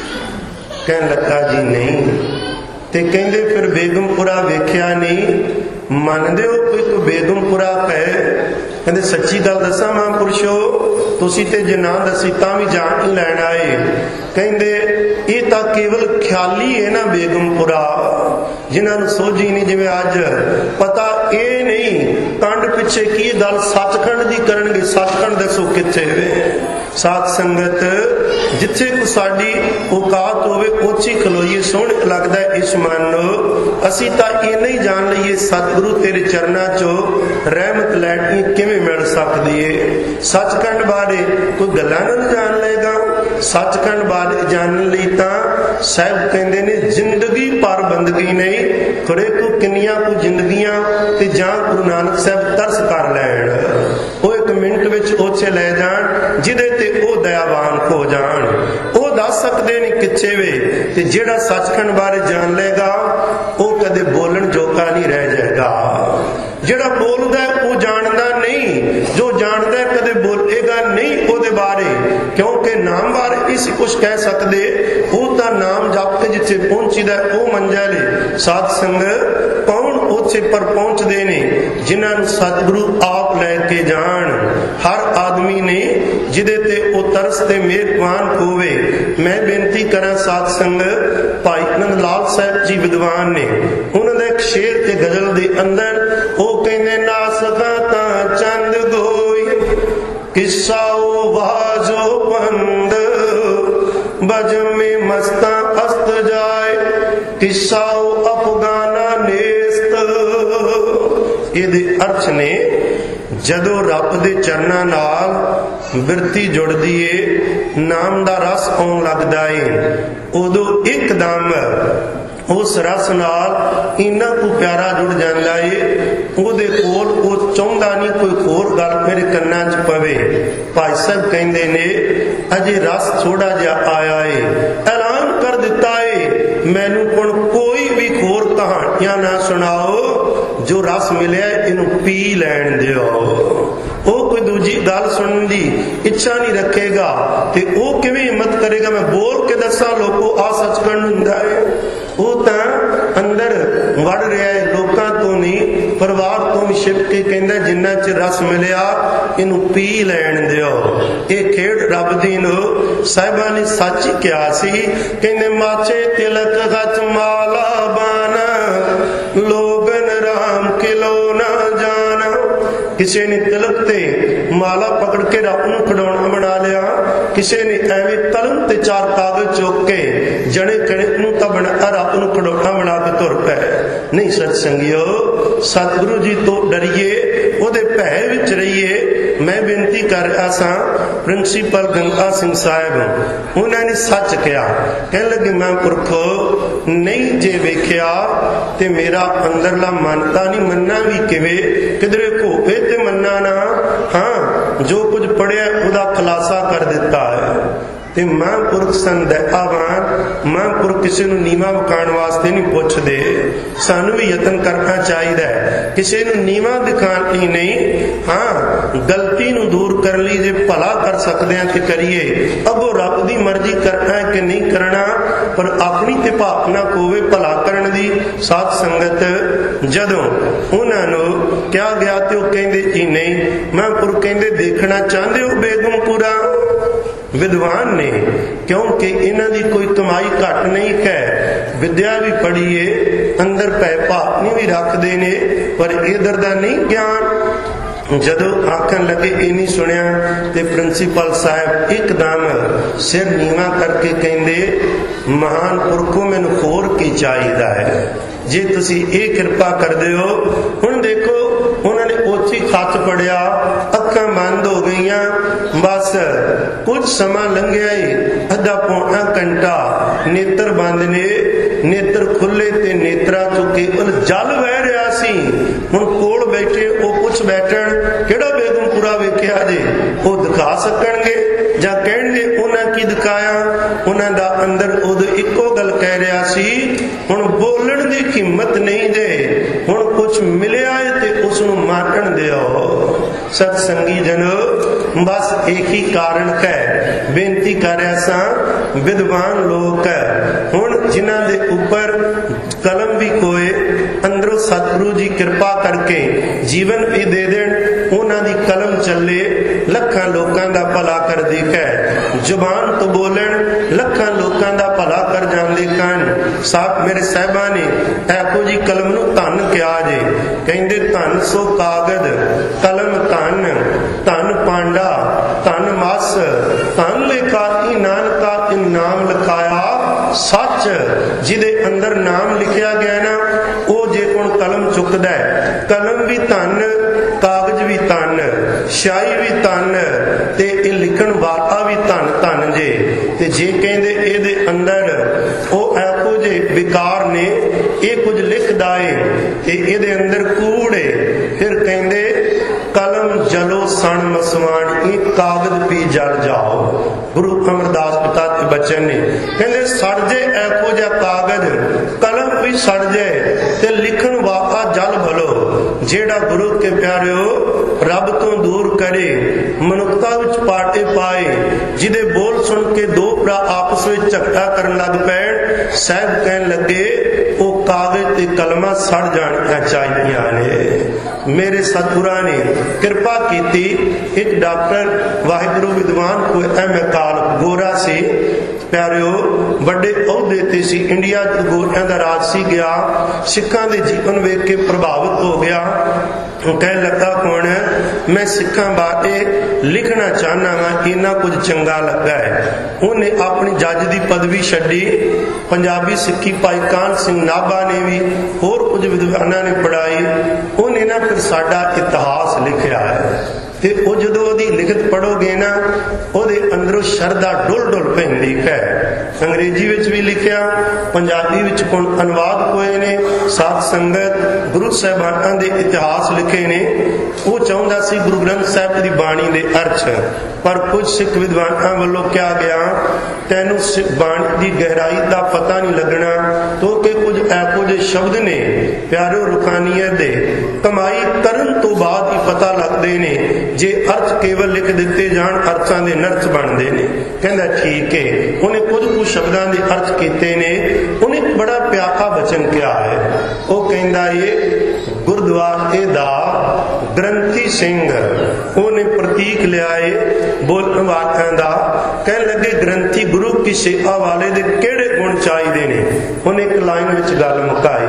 कहन लगा जी नहीं। ते कहंदे फिर बेगमपुरा वेख्या नहीं, मनदे हो कोई बेगमपुरा है? कहंदे सच्ची गल दसां महापुरुषो, तुसीं ते जे ना दसी तां भी जान ही लैण आए। कहंदे ये तां केवल ख्याली है ना बेगमपुरा, जिन्हां नूं सोझी नहीं। जिवें अज पता ये नहीं कंड पिछे की गल सचखंड दी करनगे, सचखंड दसो कित्थे वे। साध संगत जिथे को साडी औकात होवे ओछी खलोईए, सोहण लगदा इस मन असीं तां इह नहीं जान लईए सतगुरु तेरे चरनां चों रहमत लैणी किवें मिल सकदी है। सचखंड बारे कोई गल्लां नहीं जान लेगा। सचखंड बारे जानने लई तां साहिब कहंदे ने जिंदगी पर बंदगी नहीं, खड़े को किन्नियां को जिंदगियां ते जां गुरु नानक साहब तरस कर लैण, वो 1 मिनट विच ओछे लै जाण, जिहदे ते ओ दयावान हो जाण। ओ दस सकदे ने किच्छे वे, ते जिहड़ा सचखंड बारे जान लेगा ओ कदे बोलण जोगा नहीं रह जाएगा। जिहड़ा बोलदा ओ जानदा नहीं, जो जानदा कदे बोलेगा नहीं ओदे बारे, क्योंकि नाम बारे इसी कुछ कह सकदे। ओ तां नाम जप के जिथे पहुंचीदा ओ मंजिल है। साध संग कौन ओथे पर पहुंचदे ने? जिन्हां नूं सतगुरु आप लैके जाण। हर आदमी ने जिहदे ते ओ तरस ते मेहरबान होवे। मैं बेनती करां साध संग, भाई नंद लाल साहब जी विद्वान ने, उन्हां दा एक शेर ते गजल दे अंदर ओ कहंदे ना सका तां चंद गोई, किस्सा ओ बाजो पंद, बज में मस्ता अस्त जाए, किस्सा ओ अफगाना नेस्त। इहदे अर्थ ने जदों रब दे चरनां नाल बिरती जुड़दी है, नाम दा रस आउण लगदा है, उदों एकदम उस रस नाल इन्ना को प्यारा जुड़ जांदा है, ओदे कोल ओ चाहुंदा नहीं कोई होर गल मेरे कन्नां च पवे। भाई साहब कहंदे ने अजे रस थोड़ा जिहा आया है, ऐलान कर दिता है मैनू हुण कोई भी होर कहानियां ना सुनाओ, जो रस मिलिया इनू पी लैण दिओ। ओ कोई दूजी गल सुनने की इच्छा नहीं रखेगा ते ओ किवें हिम्मत करेगा मैं बोल के दसा लोगों आ सचखंड हुंदा है। वो तां अंदर वड़ रहा है, लोकां तो नहीं परिवार तो भी छिप के कहंदा जिन्ना च रस मिलिया इनू पी लैण दिओ। ये खेड रब दी साहिबां ने सच ही कहा सी, कहंदे माचे तिलक गच माला बाना, लोगन राम किलो ना जाना। किसी ने तिलक ते माला पकड़ के रब नूं खिडौना बना लिया, किसी ने एवें कलम ते 4 कागज चुक के जने कणे नूं तां बना रब नूं खिडौना बना के तुर पै। नहीं सत्संगियो, सतगुरु जी तो डरिए, ओदे भै विच रहिए। मैं बेनती कर रहा सा प्रिंसीपल गंगा सिंह साहब, उन्होंने सच कहा, कह लगे मैं पुरखो नहीं जे वेख्या ते मेरा अंदरला मनता नहीं, मन्ना भी किवें किधरे घोपे ते मन्ना ना। हाँ, जो कुछ पढ़िया उदा खुलासा कर दिता है। ते महापुरख सन दयावान, महापुरख किसी नूं नीवा विखाण वास्ते नहीं पुछदे, सानू भी यतन करना चाहिए किसी नूं नीवा दिखाण ही नहीं। हाँ, गलती नूं दूर कर ली जे भला कर सकते हैं तो करिए, अगों रब दी मर्जी करना है कि नहीं करना, पर अपनी ते भावना होवे भला करन दी। साध संगत जदों उन्हां नूं क्या गया ते ओह कहंदे जी नहीं, महापुरख कहंदे देखना चाहते हो बेगमपुरा? विद्वान ने, क्योंकि इन्हां दी कोई कमाई घट नहीं है, विद्या भी पढ़ी है, अंदर भय भावनी भी रखते ने, पर इधर दा नहीं ज्ञान। ਜਦੋਂ ਆਖਣ ਲੱਗੇ ਇਹ ਨਹੀਂ ਸੁਣਿਆ ਤੇ ਪ੍ਰਿੰਸੀਪਲ ਸਾਹਿਬ ਇੱਕਦਮ ਸਿਰ ਨੀਵਾਂ ਕਰਕੇ ਕਹਿੰਦੇ, ਮਹਾਨ ਪੁਰਖੋ ਮੈਨੂੰ ਹੋਰ ਕੀ ਚਾਹੀਦਾ ਹੈ ਜੇ ਤੁਸੀਂ ਇਹ ਕਿਰਪਾ ਕਰਦੇ ਹੋ। ਹੁਣ ਦੇਖੋ ਉਹਨਾਂ ਨੇ ਉੱਥੇ ਖੱਤ ਪੜਿਆ, ਅੱਖਾਂ ਬੰਦ ਹੋ ਗਈਆਂ। ਬਸ ਕੁਝ ਸਮਾਂ ਲੰਘਿਆ ਹੀ, ਅੱਧਾ ਪੌਣਾ ਘੰਟਾ ਨੇਤਰ ਬੰਦ ਨੇ, ਨੇਤਰ ਖੁੱਲੇ ਤੇ ਨੇਤਰਾਂ ਚੋਂ ਕੇਵਲ ਜਲ ਵਹਿ ਰਿਹਾ ਸੀ। ਹੁਣ ਕੋਲ ਬੈਠੇ ਉਹ ਪੁੱਛ ਬੈਠਣ ਕਿਹੜਾ ਬੇਗਮਪੁਰਾ ਵੇਖਿਆ ਜੇ, ਉਹ ਦਿਖਾ ਸਕਣਗੇ ਜਾਂ ਕਹਿਣਗੇ ਉਹਨਾਂ ਕੀ ਦਿਖਾਇਆ। ਉਹਨਾਂ ਦਾ ਅੰਦਰ ਉਦੋਂ ਇੱਕੋ ਗੱਲ ਕਹਿ ਰਿਹਾ ਸੀ, ਹੁਣ ਬੋਲਣ ਦੀ ਹਿੰਮਤ ਨਹੀਂ ਜੇ, ਹੁਣ ਕੁਛ ਮਿਲਿਆ ਹੈ ਤੇ ਉਸ ਨੂੰ ਮਾਨਣ ਦਿਓ। ਸਤ ਸੰਗੀ ਜਨੋ, ਬਸ ਇੱਕ ਹੀ ਕਾਰਨ ਹੈ, ਬੇਨਤੀ ਕਰ ਰਿਹਾ ਸਾਂ ਵਿਦਵਾਨ ਲੋਕ ਹੈ ਹੁਣ ਜਿਨ੍ਹਾਂ ਦੇ ਉੱਪਰ ਕਲਮ ਵੀ ਕੋਏ, ਅੰਦਰੋਂ ਸਤਿਗੁਰੂ ਜੀ ਕਿਰਪਾ ਕਰਕੇ ਜੀਵਨ ਵੀ ਦੇ ਦੇਣ, ਉਹਨਾਂ ਦੀ ਕਲਮ ਚੱਲੇ, ਲੱਖਾਂ ਲੋਕਾਂ ਦਾ ਭਲਾ ਕਰ ਦੇਖੈ। ਜ਼ੁਬਾਨ ਤੋਂ ਬੋਲਣ, ਲੱਖਾਂ ਲੋਕਾਂ ਦਾ ਭਲਾ ਕਰ ਜਾਂਦੇ ਕਨ। ਸਾਥ ਮੇਰੇ ਸਾਹਿਬਾਂ ਨੇ ਇਹੋ ਜੀ ਕਲਮ ਨੂੰ ਧਨ ਕਿਹਾ ਜੇ, ਕਹਿੰਦੇ ਧਨ ਸੋ ਕਾਗਦ ਕਲਮ ਧਨ, ਧਨ ਪਾਂਡਾ ਧਨ ਮਸ, ਧਨ ਲਿਖਾਤੀ ਨਾਨਕਾ ਇਨ ਨਾਮ ਲਿਖਾਇਆ ਸੱਚ। ਜਿਹਦੇ ਅੰਦਰ ਨਾਮ ਲਿਖਿਆ ਗਿਆ ਨਾ, ਉਹ ਜੇ ਹੁਣ ਕਲਮ ਚੁੱਕਦਾ ਹੈ, ਕਲਮ ਵੀ ਧਨ, ਕਾਗਜ਼ ਵੀ ਧਨ, ਸ਼ਾਹੀ ਵੀ ਧਨ, ਤੇ ਇਹ ਲਿਖਣ ਵਾਲਾ ਵੀ ਧਨ ਧਨ ਜੇ। ਤੇ ਜੇ ਕਹਿੰਦੇ ਇਹਦੇ ਅੰਦਰ ਉਹ ਇਹੋ ਜਿਹੇ ਵਿਕਾਰ ਨੇ, ਇਹ ਕੁਝ ਲਿਖਦਾ ਏ ਤੇ ਇਹਦੇ ਅੰਦਰ ਕੂੜ ਏ, ਫਿਰ ਕਹਿੰਦੇ ਕਲਮ ਜਲੋ ਸਣ ਮਸਵਾਣ, ਇਹ ਕਾਗਜ਼ ਵੀ ਜਲ ਜਾਓ। ਗੁਰੂ ਅਮਰਦਾਸ ਪਿਤਾ ਦੇ ਬਚਨ ਨੇ, ਕਹਿੰਦੇ ਸੜ ਜੇ ਇਹੋ ਜਿਹਾ ਕਾਗਜ਼, ਕਲਮ ਵੀ ਸੜ ਜਾਏ ਤੇ ਲਿਖਣ ਵਾਲਾ ਜਲ ਭਲੋ। ਜਿਹੜਾ ਗੁਰੂ ਕੇ ਪਿਆਰਿਓ ਰੱਬ ਤੋਂ ਦੂਰ ਕਰੇ, ਮਨੁੱਖਤਾ ਵਿੱਚ ਪਾਟੇ ਪਾਏ, ਜਿਹਦੇ ਬੋਲ ਸੁਣ ਕੇ ਦੋ ਭਰਾ ਆਪਸ ਵਿੱਚ ਝਗੜਾ ਕਰਨ ਲੱਗ ਪੈਣ, ਸਾਹਿਬ ਕਹਿਣ ਲੱਗੇ ਉਹ ਕਾਗਜ਼ ਤੇ ਕਲਮਾਂ ਸੜ ਜਾਣੀਆਂ ਚਾਹੀਦੀਆਂ ਨੇ। ਮੇਰੇ ਸਤਿਗੁਰਾਂ ਨੇ ਕਿਰਪਾ ਕੀਤੀ। ਇੱਕ ਡਾਕਟਰ ਵਾਹਿਗੁਰੂ ਵਿਦਵਾਨ ਕੋਈ ਕਾਲ ਗੋਰਾ ਸੀ ਪਿਆਰਿਓ, ਵੱਡੇ ਅਹੁਦੇ ਤੇ ਸੀ, ਇੰਡੀਆ ਚ ਗੋਰਿਆਂ ਦਾ ਰਾਜ ਸੀ ਗਿਆ, ਸਿੱਖਾਂ ਦੇ ਜੀਵਨ ਵੇਖ ਕੇ ਪ੍ਰਭਾਵਿਤ ਹੋ ਗਿਆ। ਕਹਿਣ ਲੱਗਾ ਹੁਣ ਮੈਂ ਸਿੱਖਾਂ ਬਾਰੇ ਲਿਖਣਾ ਚਾਹਨਾ ਵਾ, ਇੰਨਾ ਕੁਝ ਚੰਗਾ ਲੱਗਾ ਹੈ। ਉਹਨੇ ਆਪਣੀ ਜੱਜ ਦੀ ਪਦਵੀ ਛੱਡੀ, ਪੰਜਾਬੀ ਸਿੱਖੀ ਭਾਈ ਕਾਹਨ ਸਿੰਘ ਨਾਭਾ ਨੇ ਵੀ ਹੋਰ ਕੁਝ ਵਿਦਵਾਨਾਂ ਨੇ ਪੜ੍ਹਾਈ। ਉਹਨੇ ਨਾ ਫਿਰ ਸਾਡਾ ਇਤਿਹਾਸ ਲਿਖਿਆ ਹੈ, ਤੇ ਉਹ ਜਦੋਂ ਉਹਦੀ ਲਿਖਤ ਪੜ੍ਹੋਗੇ ਨਾ, ਉਹਦੇ ਅੰਦਰੋਂ ਸ਼ਰਧਾ ਡੁੱਲ ਡੁੱਲ ਪੈਂਦੀ ਹੈ। ਅੰਗਰੇਜ਼ੀ ਵਿੱਚ ਵੀ ਲਿਖਿਆ, ਪੰਜਾਬੀ ਵਿੱਚ ਹੁਣ ਅਨੁਵਾਦ ਹੋਏ ਨੇ। ਸਾਧ ਸੰਗਤ ਗੁਰੂ ਸਾਹਿਬਾਨਾਂ ਦੇ ਇਤਿਹਾਸ ਲਿਖੇ ਨੇ। ਉਹ ਚਾਹੁੰਦਾ ਸੀ ਗੁਰੂ ਗ੍ਰੰਥ ਸਾਹਿਬ ਦੀ ਬਾਣੀ ਦੇ ਅਰਥ, ਪਰ ਕੁਝ ਸਿੱਖ ਵਿਦਵਾਨਾਂ ਵੱਲੋਂ ਕਿਹਾ ਗਿਆ ਤੈਨੂੰ ਬਾਣੀ ਦੀ ਗਹਿਰਾਈ ਦਾ ਪਤਾ ਨਹੀਂ ਲੱਗਣਾ, ਕਿਉਂਕਿ ਕੁਝ ਇਹੋ ਜਿਹੇ ਸ਼ਬਦ ਨੇ ਪਿਆਰਿਓ ਰੂਹਾਨੀਅਤ ਦੇ, ਕਮਾਈ ਕਰਨ ਤੋਂ ਬਾਅਦ ਹੀ ਪਤਾ ਲੱਗਦੇ ਨੇ। ਜੇ ਅਰਥ ਕੇਵਲ ਲਿਖ ਦਿੱਤੇ ਜਾਣ, ਅਰਥਾਂ ਦੇ ਨਰਥ ਬਣਦੇ ਨੇ। ਕਹਿੰਦਾ ਠੀਕ ਹੈ, ਉਹਨੇ ਕੁਝ ਸ਼ਬਦਾਂ ਦੇ ਅਰਥ ਕੀਤੇ ਨੇ। ਉਹਨੇ ਬੜਾ ਪਿਆਰਾ ਬਚਨ ਕਿਹਾ ਹੈ। ਉਹ ਕਹਿੰਦਾ ਇਹ ਗੁਰਦੁਆਰੇ ਦਾ ਗ੍ਰੰਥੀ ਸਿੰਘ, ਉਹਨੇ ਪ੍ਰਤੀਕ ਲਿਆਏ ਬੋਲਣ ਵਾਲਿਆਂ ਦਾ। ਕਹਿਣ ਲੱਗੇ ਗ੍ਰੰਥੀ ਗੁਰੂ ਕੀ ਸੇਵਾ ਵਾਲੇ ਦੇ ਕਿਹੜੇ ਗੁਣ ਚਾਹੀਦੇ ਨੇ। ਉਹਨੇ ਇੱਕ ਲਾਈਨ ਵਿੱਚ ਗੱਲ ਮੁਕਾਈ,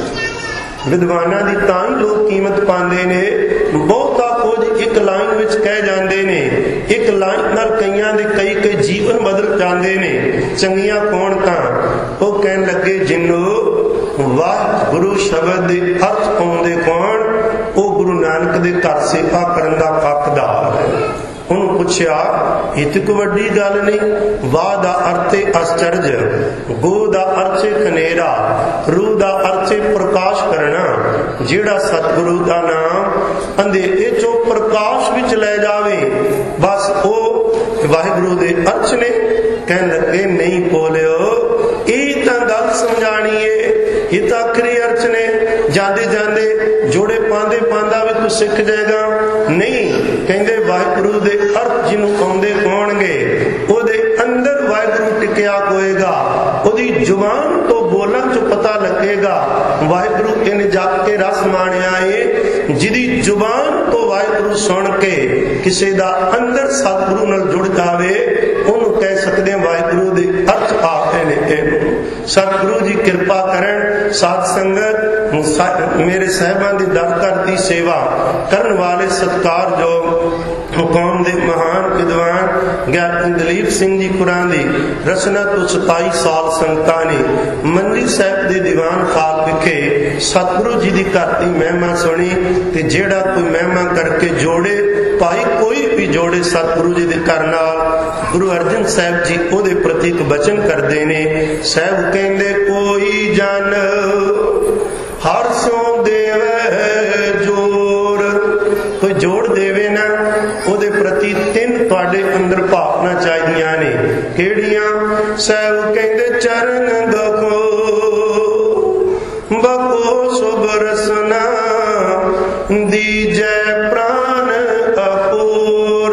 ਵਿਦਵਾਨਾਂ ਦੀ ਤਾਂ ਹੀ ਲੋਕ ਕੀਮਤ ਪਾਉਂਦੇ ਨੇ, ਬਹੁਤਾ ਕੁਝ ਇੱਕ ਲਾਈਨ ਵਿੱਚ ਕਹਿ ਜਾਂਦੇ ਨੇ, ਇੱਕ ਲਾਈਨ ਨਾਲ ਕਈਆਂ ਦੇ ਕਈ ਜੀਵਨ ਬਦਲ ਜਾਂਦੇ ਨੇ। ਚੰਗੀਆਂ ਕੌਣ ਤਾਂ ਉਹ ਕਹਿਣ ਲੱਗੇ ਜਿਹਨੂੰ ਵਾਹਿਗੁਰੂ ਸ਼ਬਦ ਦੇ ਅਰਥ ਆਉਂਦੇ ਕੌਣ, ਉਹ ਗੁਰੂ ਨਾਨਕ ਦੇ ਘਰ ਸੇਵਾ ਕਰਨ ਦਾ ਹੱਕਦਾਰ ਹੈ। ਉਹਨੂੰ ਪੁੱਛਿਆ ਇਹ ਤੇ ਕੋਈ ਵੱਡੀ ਗੱਲ ਨਹੀਂ। ਵਾਹ ਦਾ ਅਰਥ ਹੈ ਅਸਚਰਜ, ਗੋ ਦਾ ਅਰਥ ਹੈ ਖਨੇਰਾ, ਰੂ ਦਾ ਅਰਥ ਹੈ ਪ੍ਰਕਾਸ਼ ਕਰਨਾ। ਜਿਹੜਾ ਸਤਿਗੁਰੂ ਦਾ ਨਾਮ ਅੰਧੇਰੇ ਚੋਂ ਪ੍ਰਕਾਸ਼ ਵਿੱਚ ਲੈ ਜਾਵੇ, ਬਸ ਉਹ ਵਾਹਿਗੁਰੂ ਦੇ ਅਰਥ ਨੇ। ਕਹਿਣ ਲੱਗੇ ਨਹੀਂ ਬੋਲਿਓ, ਇਹ ਤਾਂ ਗੱਲ ਸਮਝਾਣੀ ਏ, ਇਹ ਤਾਂ ਆਖਰੀ ਅਰਥ ਨੇ। ਜਾਂਦੇ ਜਾਂਦੇ ਜੋੜੇ ਪਾਉਂਦੇ ਪਾਉਂਦਾ ਵੀ ਤੂੰ ਸਿੱਖ ਜਾਏਗਾ। ਨਹੀਂ, ਕਹਿੰਦੇ ਵਾਹਿਗੁਰੂ ਦੇ ਅਰਥ ਜਿਹਨੂੰ ਆਉਂਦੇ ਹੋਣਗੇ, ਉਹਦੇ ਅੰਦਰ ਵਾਹਿਗੁਰੂ ਟਿਕਿਆ ਹੋਏਗਾ, ਉਹਦੀ ਜ਼ੁਬਾਨ ਤੋਂ ਬੋਲਣ ਚ ਪਤਾ ਲੱਗੇਗਾ ਵਾਹਿਗੁਰੂ ਇਹਨੇ ਜਾ ਕੇ ਰਸ ਮਾਣਿਆ ਏ। ਜਿਹਦੀ ਜ਼ੁਬਾਨ ਤੋਂ ਵਾਹਿਗੁਰੂ ਸੁਣ ਕੇ ਕਿਸੇ ਦਾ ਅੰਦਰ ਸਤਿਗੁਰੂ ਨਾਲ ਜੁੜ ਜਾਵੇ, ਉਹਨੂੰ ਕਹਿ ਸਕਦੇ ਹਾਂ ਵਾਹਿਗੁਰੂ ਦੇ ਅਰਥ ਆਖੇ ਨੇ ਇਹਨੂੰ। सतगुरु जी कृपा करन। साध संगत मेरे साहिबां दी दर दर दी सेवा करन वाले सत्कार जो कौम दे महान विद्वान ज्ञानी दलीप सिंह जी कुरान दी रचना तो 27 साल संगतां ने मंजी साहिब दे दीवान खाल विखे सतगुरु जी दी धरती महिमा सुनी ते जेड़ा कोई महिमा करके जोड़े भाई कोई भी जोड़े सतगुरु जी दे घर नाल गुरु अर्जन साहिब जी ओदे प्रति एक वचन करदे ने। साहिब कहंदे कोई जन हर सो देवे जोर, कोई जोड़ देवे ना ओदे प्रति तीन तुहाडे अंदर भावना चाहिदियां ने। केड़ियां? साहिब कहंदे चरण दखो बको शुभ रसना दीजै प्राण अपूर।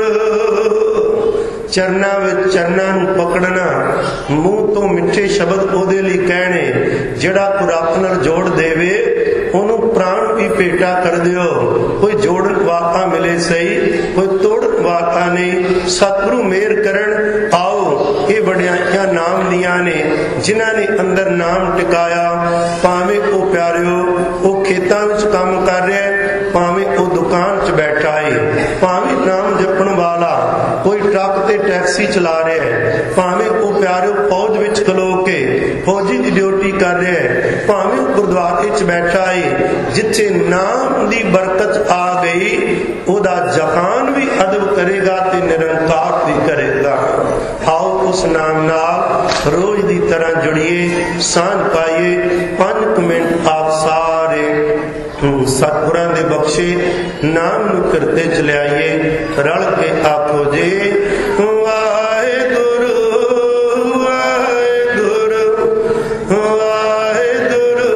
चरना विच चरना नूं पकड़ना, मूंह तो मिठे शब्द ओदे लई कहने। जिहड़ा पुरातन नाल जोड़ देवे ओनू प्राण भी भेटा कर दिओ। कोई जोड़न वाका मिले सही, कोई तोड़न वाका नहीं। सतगुरु मेहर करन। आओ ये वड्याइयां नाम दियां ने जिन्हां ने अंदर नाम टिकाया। भावें ओ प्यारिओ ओ खेतां विच काम कर रहा है, भावें ओ दुकान च बैठा है, भावें नाम जपण वाला कोई ट्रक ते टैक्सी चला रहा है, भावें ओ प्यारिओ फौज विच खलो के फौजी की ड्यूटी कर रहा है, भावें गुरुद्वारे च बैठा है। जिथे नाम दी बरकत आ गई ओदा जहान भी अदब करेगा ते निरंकार भी करेगा। आओ उस नाम नाल रोज दी तरह जुड़िए, सांझ पाइए। 5 मिनट आप सारे सतगुरां दे बख्शे नाम नूं करते चले आइए। रल के आखो जे वाहेगुरु वाहेगुरु वाहेगुरु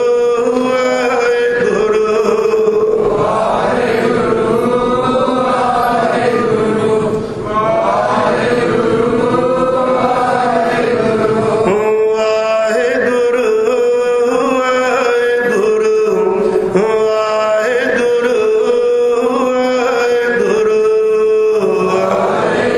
वाहेगुरु वाहेगुरु वाहेगुरु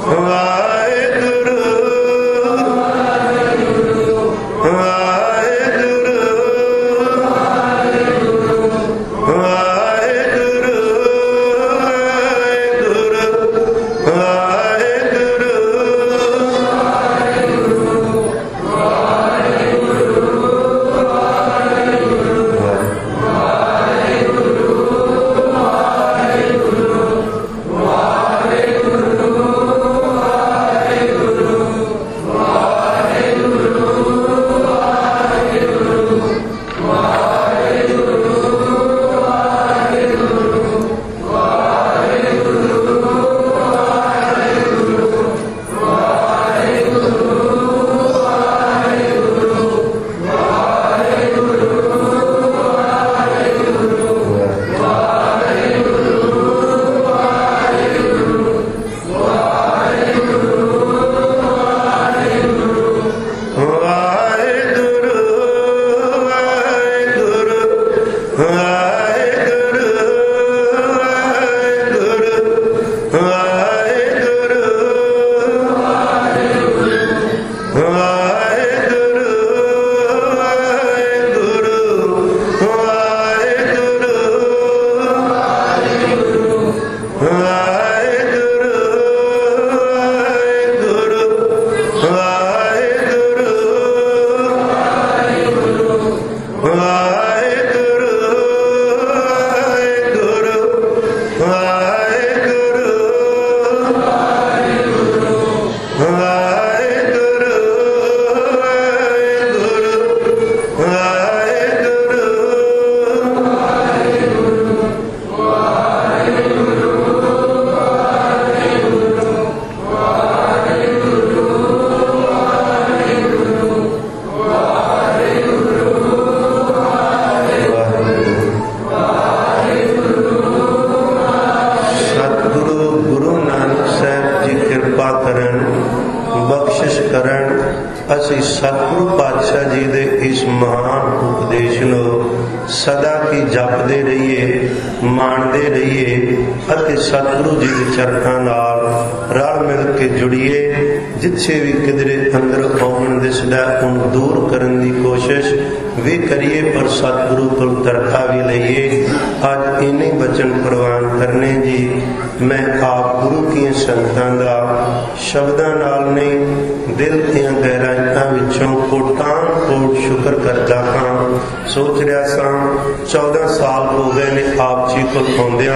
ਅਸੀਂ ਸਤਿਗੁਰੂ ਪਾਤਸ਼ਾਹ ਜੀ ਦੇ ਇਸ ਮਹਾਨ ਉਪਦੇਸ਼ ਨੂੰ ਸਦਾ ਹੀ ਜਪਦੇ ਰਹੀਏ, ਮਾਣਦੇ ਰਹੀਏ ਅਤੇ ਸਤਿਗੁਰੂ ਜੀ ਦੇ ਚਰਨਾਂ ਨਾਲ ਰਲ ਮਿਲ ਕੇ ਜੁੜੀਏ। ਜਿੱਥੇ ਵੀ ਕਿਧਰੇ ਅੰਦਰ ਆਉਣ ਦਿਸਦਾ ਉਹਨੂੰ ਦੂਰ ਕਰਨ ਦੀ ਕੋਸ਼ਿਸ਼ ਵੀ ਕਰੀਏ, ਪਰ ਸਤਿਗੁਰੂ ਤੋਂ ਤਰਖਾ ਵੀ ਲਈਏ। ਅੱਜ ਇੰਨੇ ਬਚਨ ਪ੍ਰਵਾਨ ਕਰਨੇ ਜੀ। ਮੈਂ ਆਪ ਗੁਰੂ ਕੀ ਸੰਗਤਾਂ ਦਾ ਸ਼ਬਦਾਂ ਨਾਲ ਨਹੀਂ, ਦਿਲ ਦੀਆਂ ਗਹਿਰਾਈਆਂ ਵਿੱਚੋਂ ਕੋਟਾਨ-ਕੋਟ ਸ਼ੁਕਰ ਕਰਦਾ ਹਾਂ। ਸੋਚ ਰਿਹਾ ਸਾਂ 14 ਸਾਲ ਹੋ ਗਏ ਨੇ ਆਪ ਜੀ ਕੋਲ ਆਉਂਦਿਆਂ,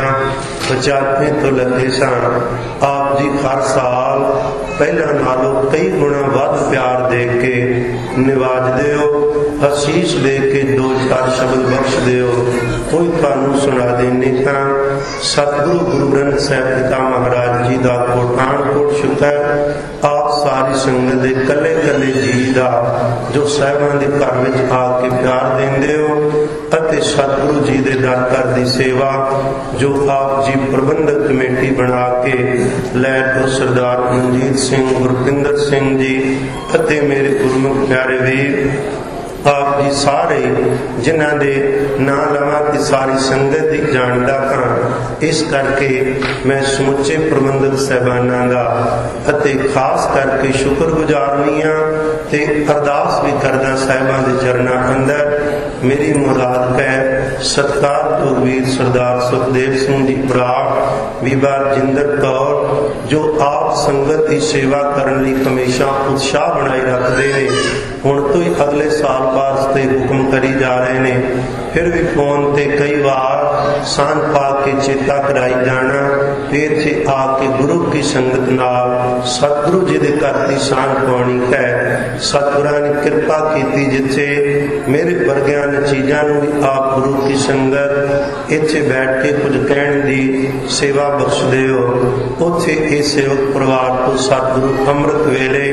95 ਤੋਂ ਲੱਗੇ ਸਾਂ। ਆਪ ਜੀ ਹਰ ਸਾਲ ਪਹਿਲਾਂ ਨਾਲੋਂ ਕਈ ਗੁਣਾ ਵੱਧ ਪਿਆਰ ਦੇ ਕੇ ਨਿਵਾਜਦੇ ਹੋ, ਅਸੀਸ ਦੇ ਕੇ 2-4 ਸ਼ਬਦ ਬਖਸ਼ਦੇ ਹੋ। ਕੋਈ ਤੁਹਾਨੂੰ ਸੁਣਾ ਦੇਣੇ ਤਾਂ ਸਤਿਗੁਰੂ ਗੁਰੂ ਗ੍ਰੰਥ ਸਾਹਿਬ ਪਿਤਾ ਮਹਾਰਾਜ ਜੀ ਦਾ ਕੋਟਾਨ-ਕੋਟ ਸ਼ੁਕਰ। ਆਪ ਸਾਰੀ ਸੰਗਤ ਦੇ ਕੱਲੇ-ਕੱਲੇ ਜੀ ਦਾ ਜੋ ਸਾਹਿਬਾਂ ਦੇ ਘਰ ਵਿੱਚ ਆ ਕੇ ਪਿਆਰ ਦਿੰਦੇ ਹੋ, ਅਤੇ ਸਤਿਗੁਰੂ ਜੀ ਦੇ ਦਰ ਘਰ ਦੀ ਸੇਵਾ ਜੋ ਆਪ ਜੀ ਪ੍ਰਬੰਧਕ ਕਮੇਟੀ ਬਣਾ ਕੇ ਲੈ ਤੋਂ ਸਰਦਾਰ ਮਨਜੀਤ ਸਿੰਘ, ਗੁਰਪਿੰਦਰ ਸਿੰਘ ਜੀ ਅਤੇ ਮੇਰੇ ਗੁਰਮੁਖ ਪਿਆਰੇ ਵੀਰ ਆਪ ਜੀ ਸਾਰੇ ਜਿਨ੍ਹਾਂ ਦੇ ਨਾਂ ਲਵਾਂ ਤੇ ਸਾਰੀ ਸੰਗਤ ਦੀ ਜਾਣਦਾ ਹਾਂ। ਇਸ ਕਰਕੇ ਮੈਂ ਸਮੁੱਚੇ ਪ੍ਰਬੰਧਕ ਸਾਹਿਬਾਨਾਂ ਦਾ ਅਤੇ ਖਾਸ ਕਰਕੇ ਸ਼ੁਕਰਗੁਜ਼ਾਰ ਵੀ ਹਾਂ ਤੇ ਅਰਦਾਸ ਵੀ ਕਰਦਾ ਸਾਹਿਬਾਂ ਦੇ ਚਰਨਾਂ ਅੰਦਰ। ਮੇਰੀ ਮੁਰਾਦ ਹੈ ਸਤਿਕਾਰਯੋਗ ਵੀਰ ਸਰਦਾਰ ਸੁਖਦੇਵ ਸਿੰਘ ਜੀ ਬਰਾੜ, ਬੀਬਾ ਜਿੰਦਰ ਕੌਰ, ਜੋ ਆਪ ਸੰਗਤ ਦੀ ਸੇਵਾ ਕਰਨ ਲਈ ਹਮੇਸ਼ਾ ਉਤਸ਼ਾਹ ਬਣਾਈ ਰੱਖਦੇ ਨੇ। ਹੁਣ ਤੋਂ ਹੀ ਅਗਲੇ ਸਾਲ ਵਾਸਤੇ ਹੁਕਮ ਕਰੀ ਜਾ ਰਹੇ ਨੇ। ਫਿਰ ਵੀ ਫੋਨ ਤੇ ਕਈ ਵਾਰ ਸਾਂਝ ਪਾ ਕੇ ਚੇਤਾ ਕਰਾਈ ਜਾਣਾ। ਇੱਥੇ ਆ ਕੇ ਗੁਰੂ ਕੀ ਸੰਗਤ ਨਾਲ ਸਤਿਗੁਰੂ ਜੀ ਦੇ ਘਰ ਦੀ ਸਾਂਝ ਪਾਉਣੀ ਹੈ। ਸਤਿਗੁਰਾਂ ਨੇ ਕਿਰਪਾ ਕੀਤੀ, ਜਿੱਥੇ ਮੇਰੇ ਵਰਗਿਆਂ ਨਤੀਜਿਆਂ ਨੂੰ ਵੀ ਆਪ ਗੁਰੂ ਕੀ ਸੰਗਤ ਇੱਥੇ ਬੈਠ ਕੇ ਕੁਝ ਕਹਿਣ ਦੀ ਸੇਵਾ ਬਖਸ਼ਦੇ ਹੋ। ਉੱਥੇ ਇਹ ਸੇਵਕ ਪਰਿਵਾਰ ਤੋਂ ਸਤਿਗੁਰੂ ਅੰਮ੍ਰਿਤ ਵੇਲੇ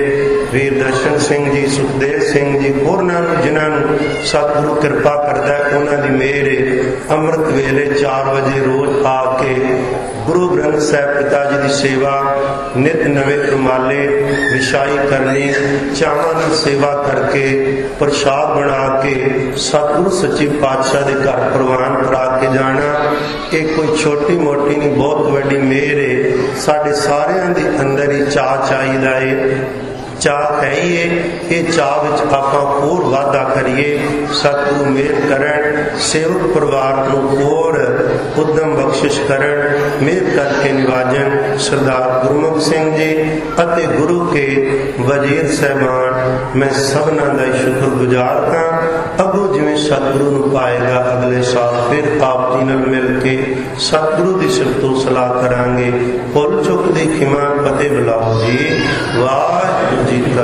वीर दर्शन सिंह जी, सुखदेव सिंह जी, होरनां नूं जिन्हां नूं सतगुरु कृपा करदा है उन्हां दी मेहर अमृत वेले 4 वजे रोज आके गुरु ग्रंथ साहिब पिता जी की सेवा, नित नवे रुमाले विछाई करनी, चावां नाल सेवा करके प्रसाद बना के सतगुरु सच्चे पातशाह के घर प्रवान करा के जाना। ये कोई छोटी मोटी नहीं, बहुत वड्डी मेहर है। साडे सारियां दे अंदर ही चाह चाहिदा है, चाह है ही है। ये चाह विच आपां होर वाधा करिए। सतगुरु मेहर करन, सेवक परिवार को होर उद्यम बख्शिश करन, मेहर करके निवाजन। सरदार गुरमुख सिंह जी अते गुरु के वजीर साहबान, मैं सबना दा शुक्रगुजार हाँ। अगों जिवें सतगुरु नूं पाएगा अगले साल फिर आप जी नाल मिल के सतगुरु की सिफतो सलाह करांगे। भुल चुक दी खिमा फतेह बुलाओ जी। वाहिगुरू जी का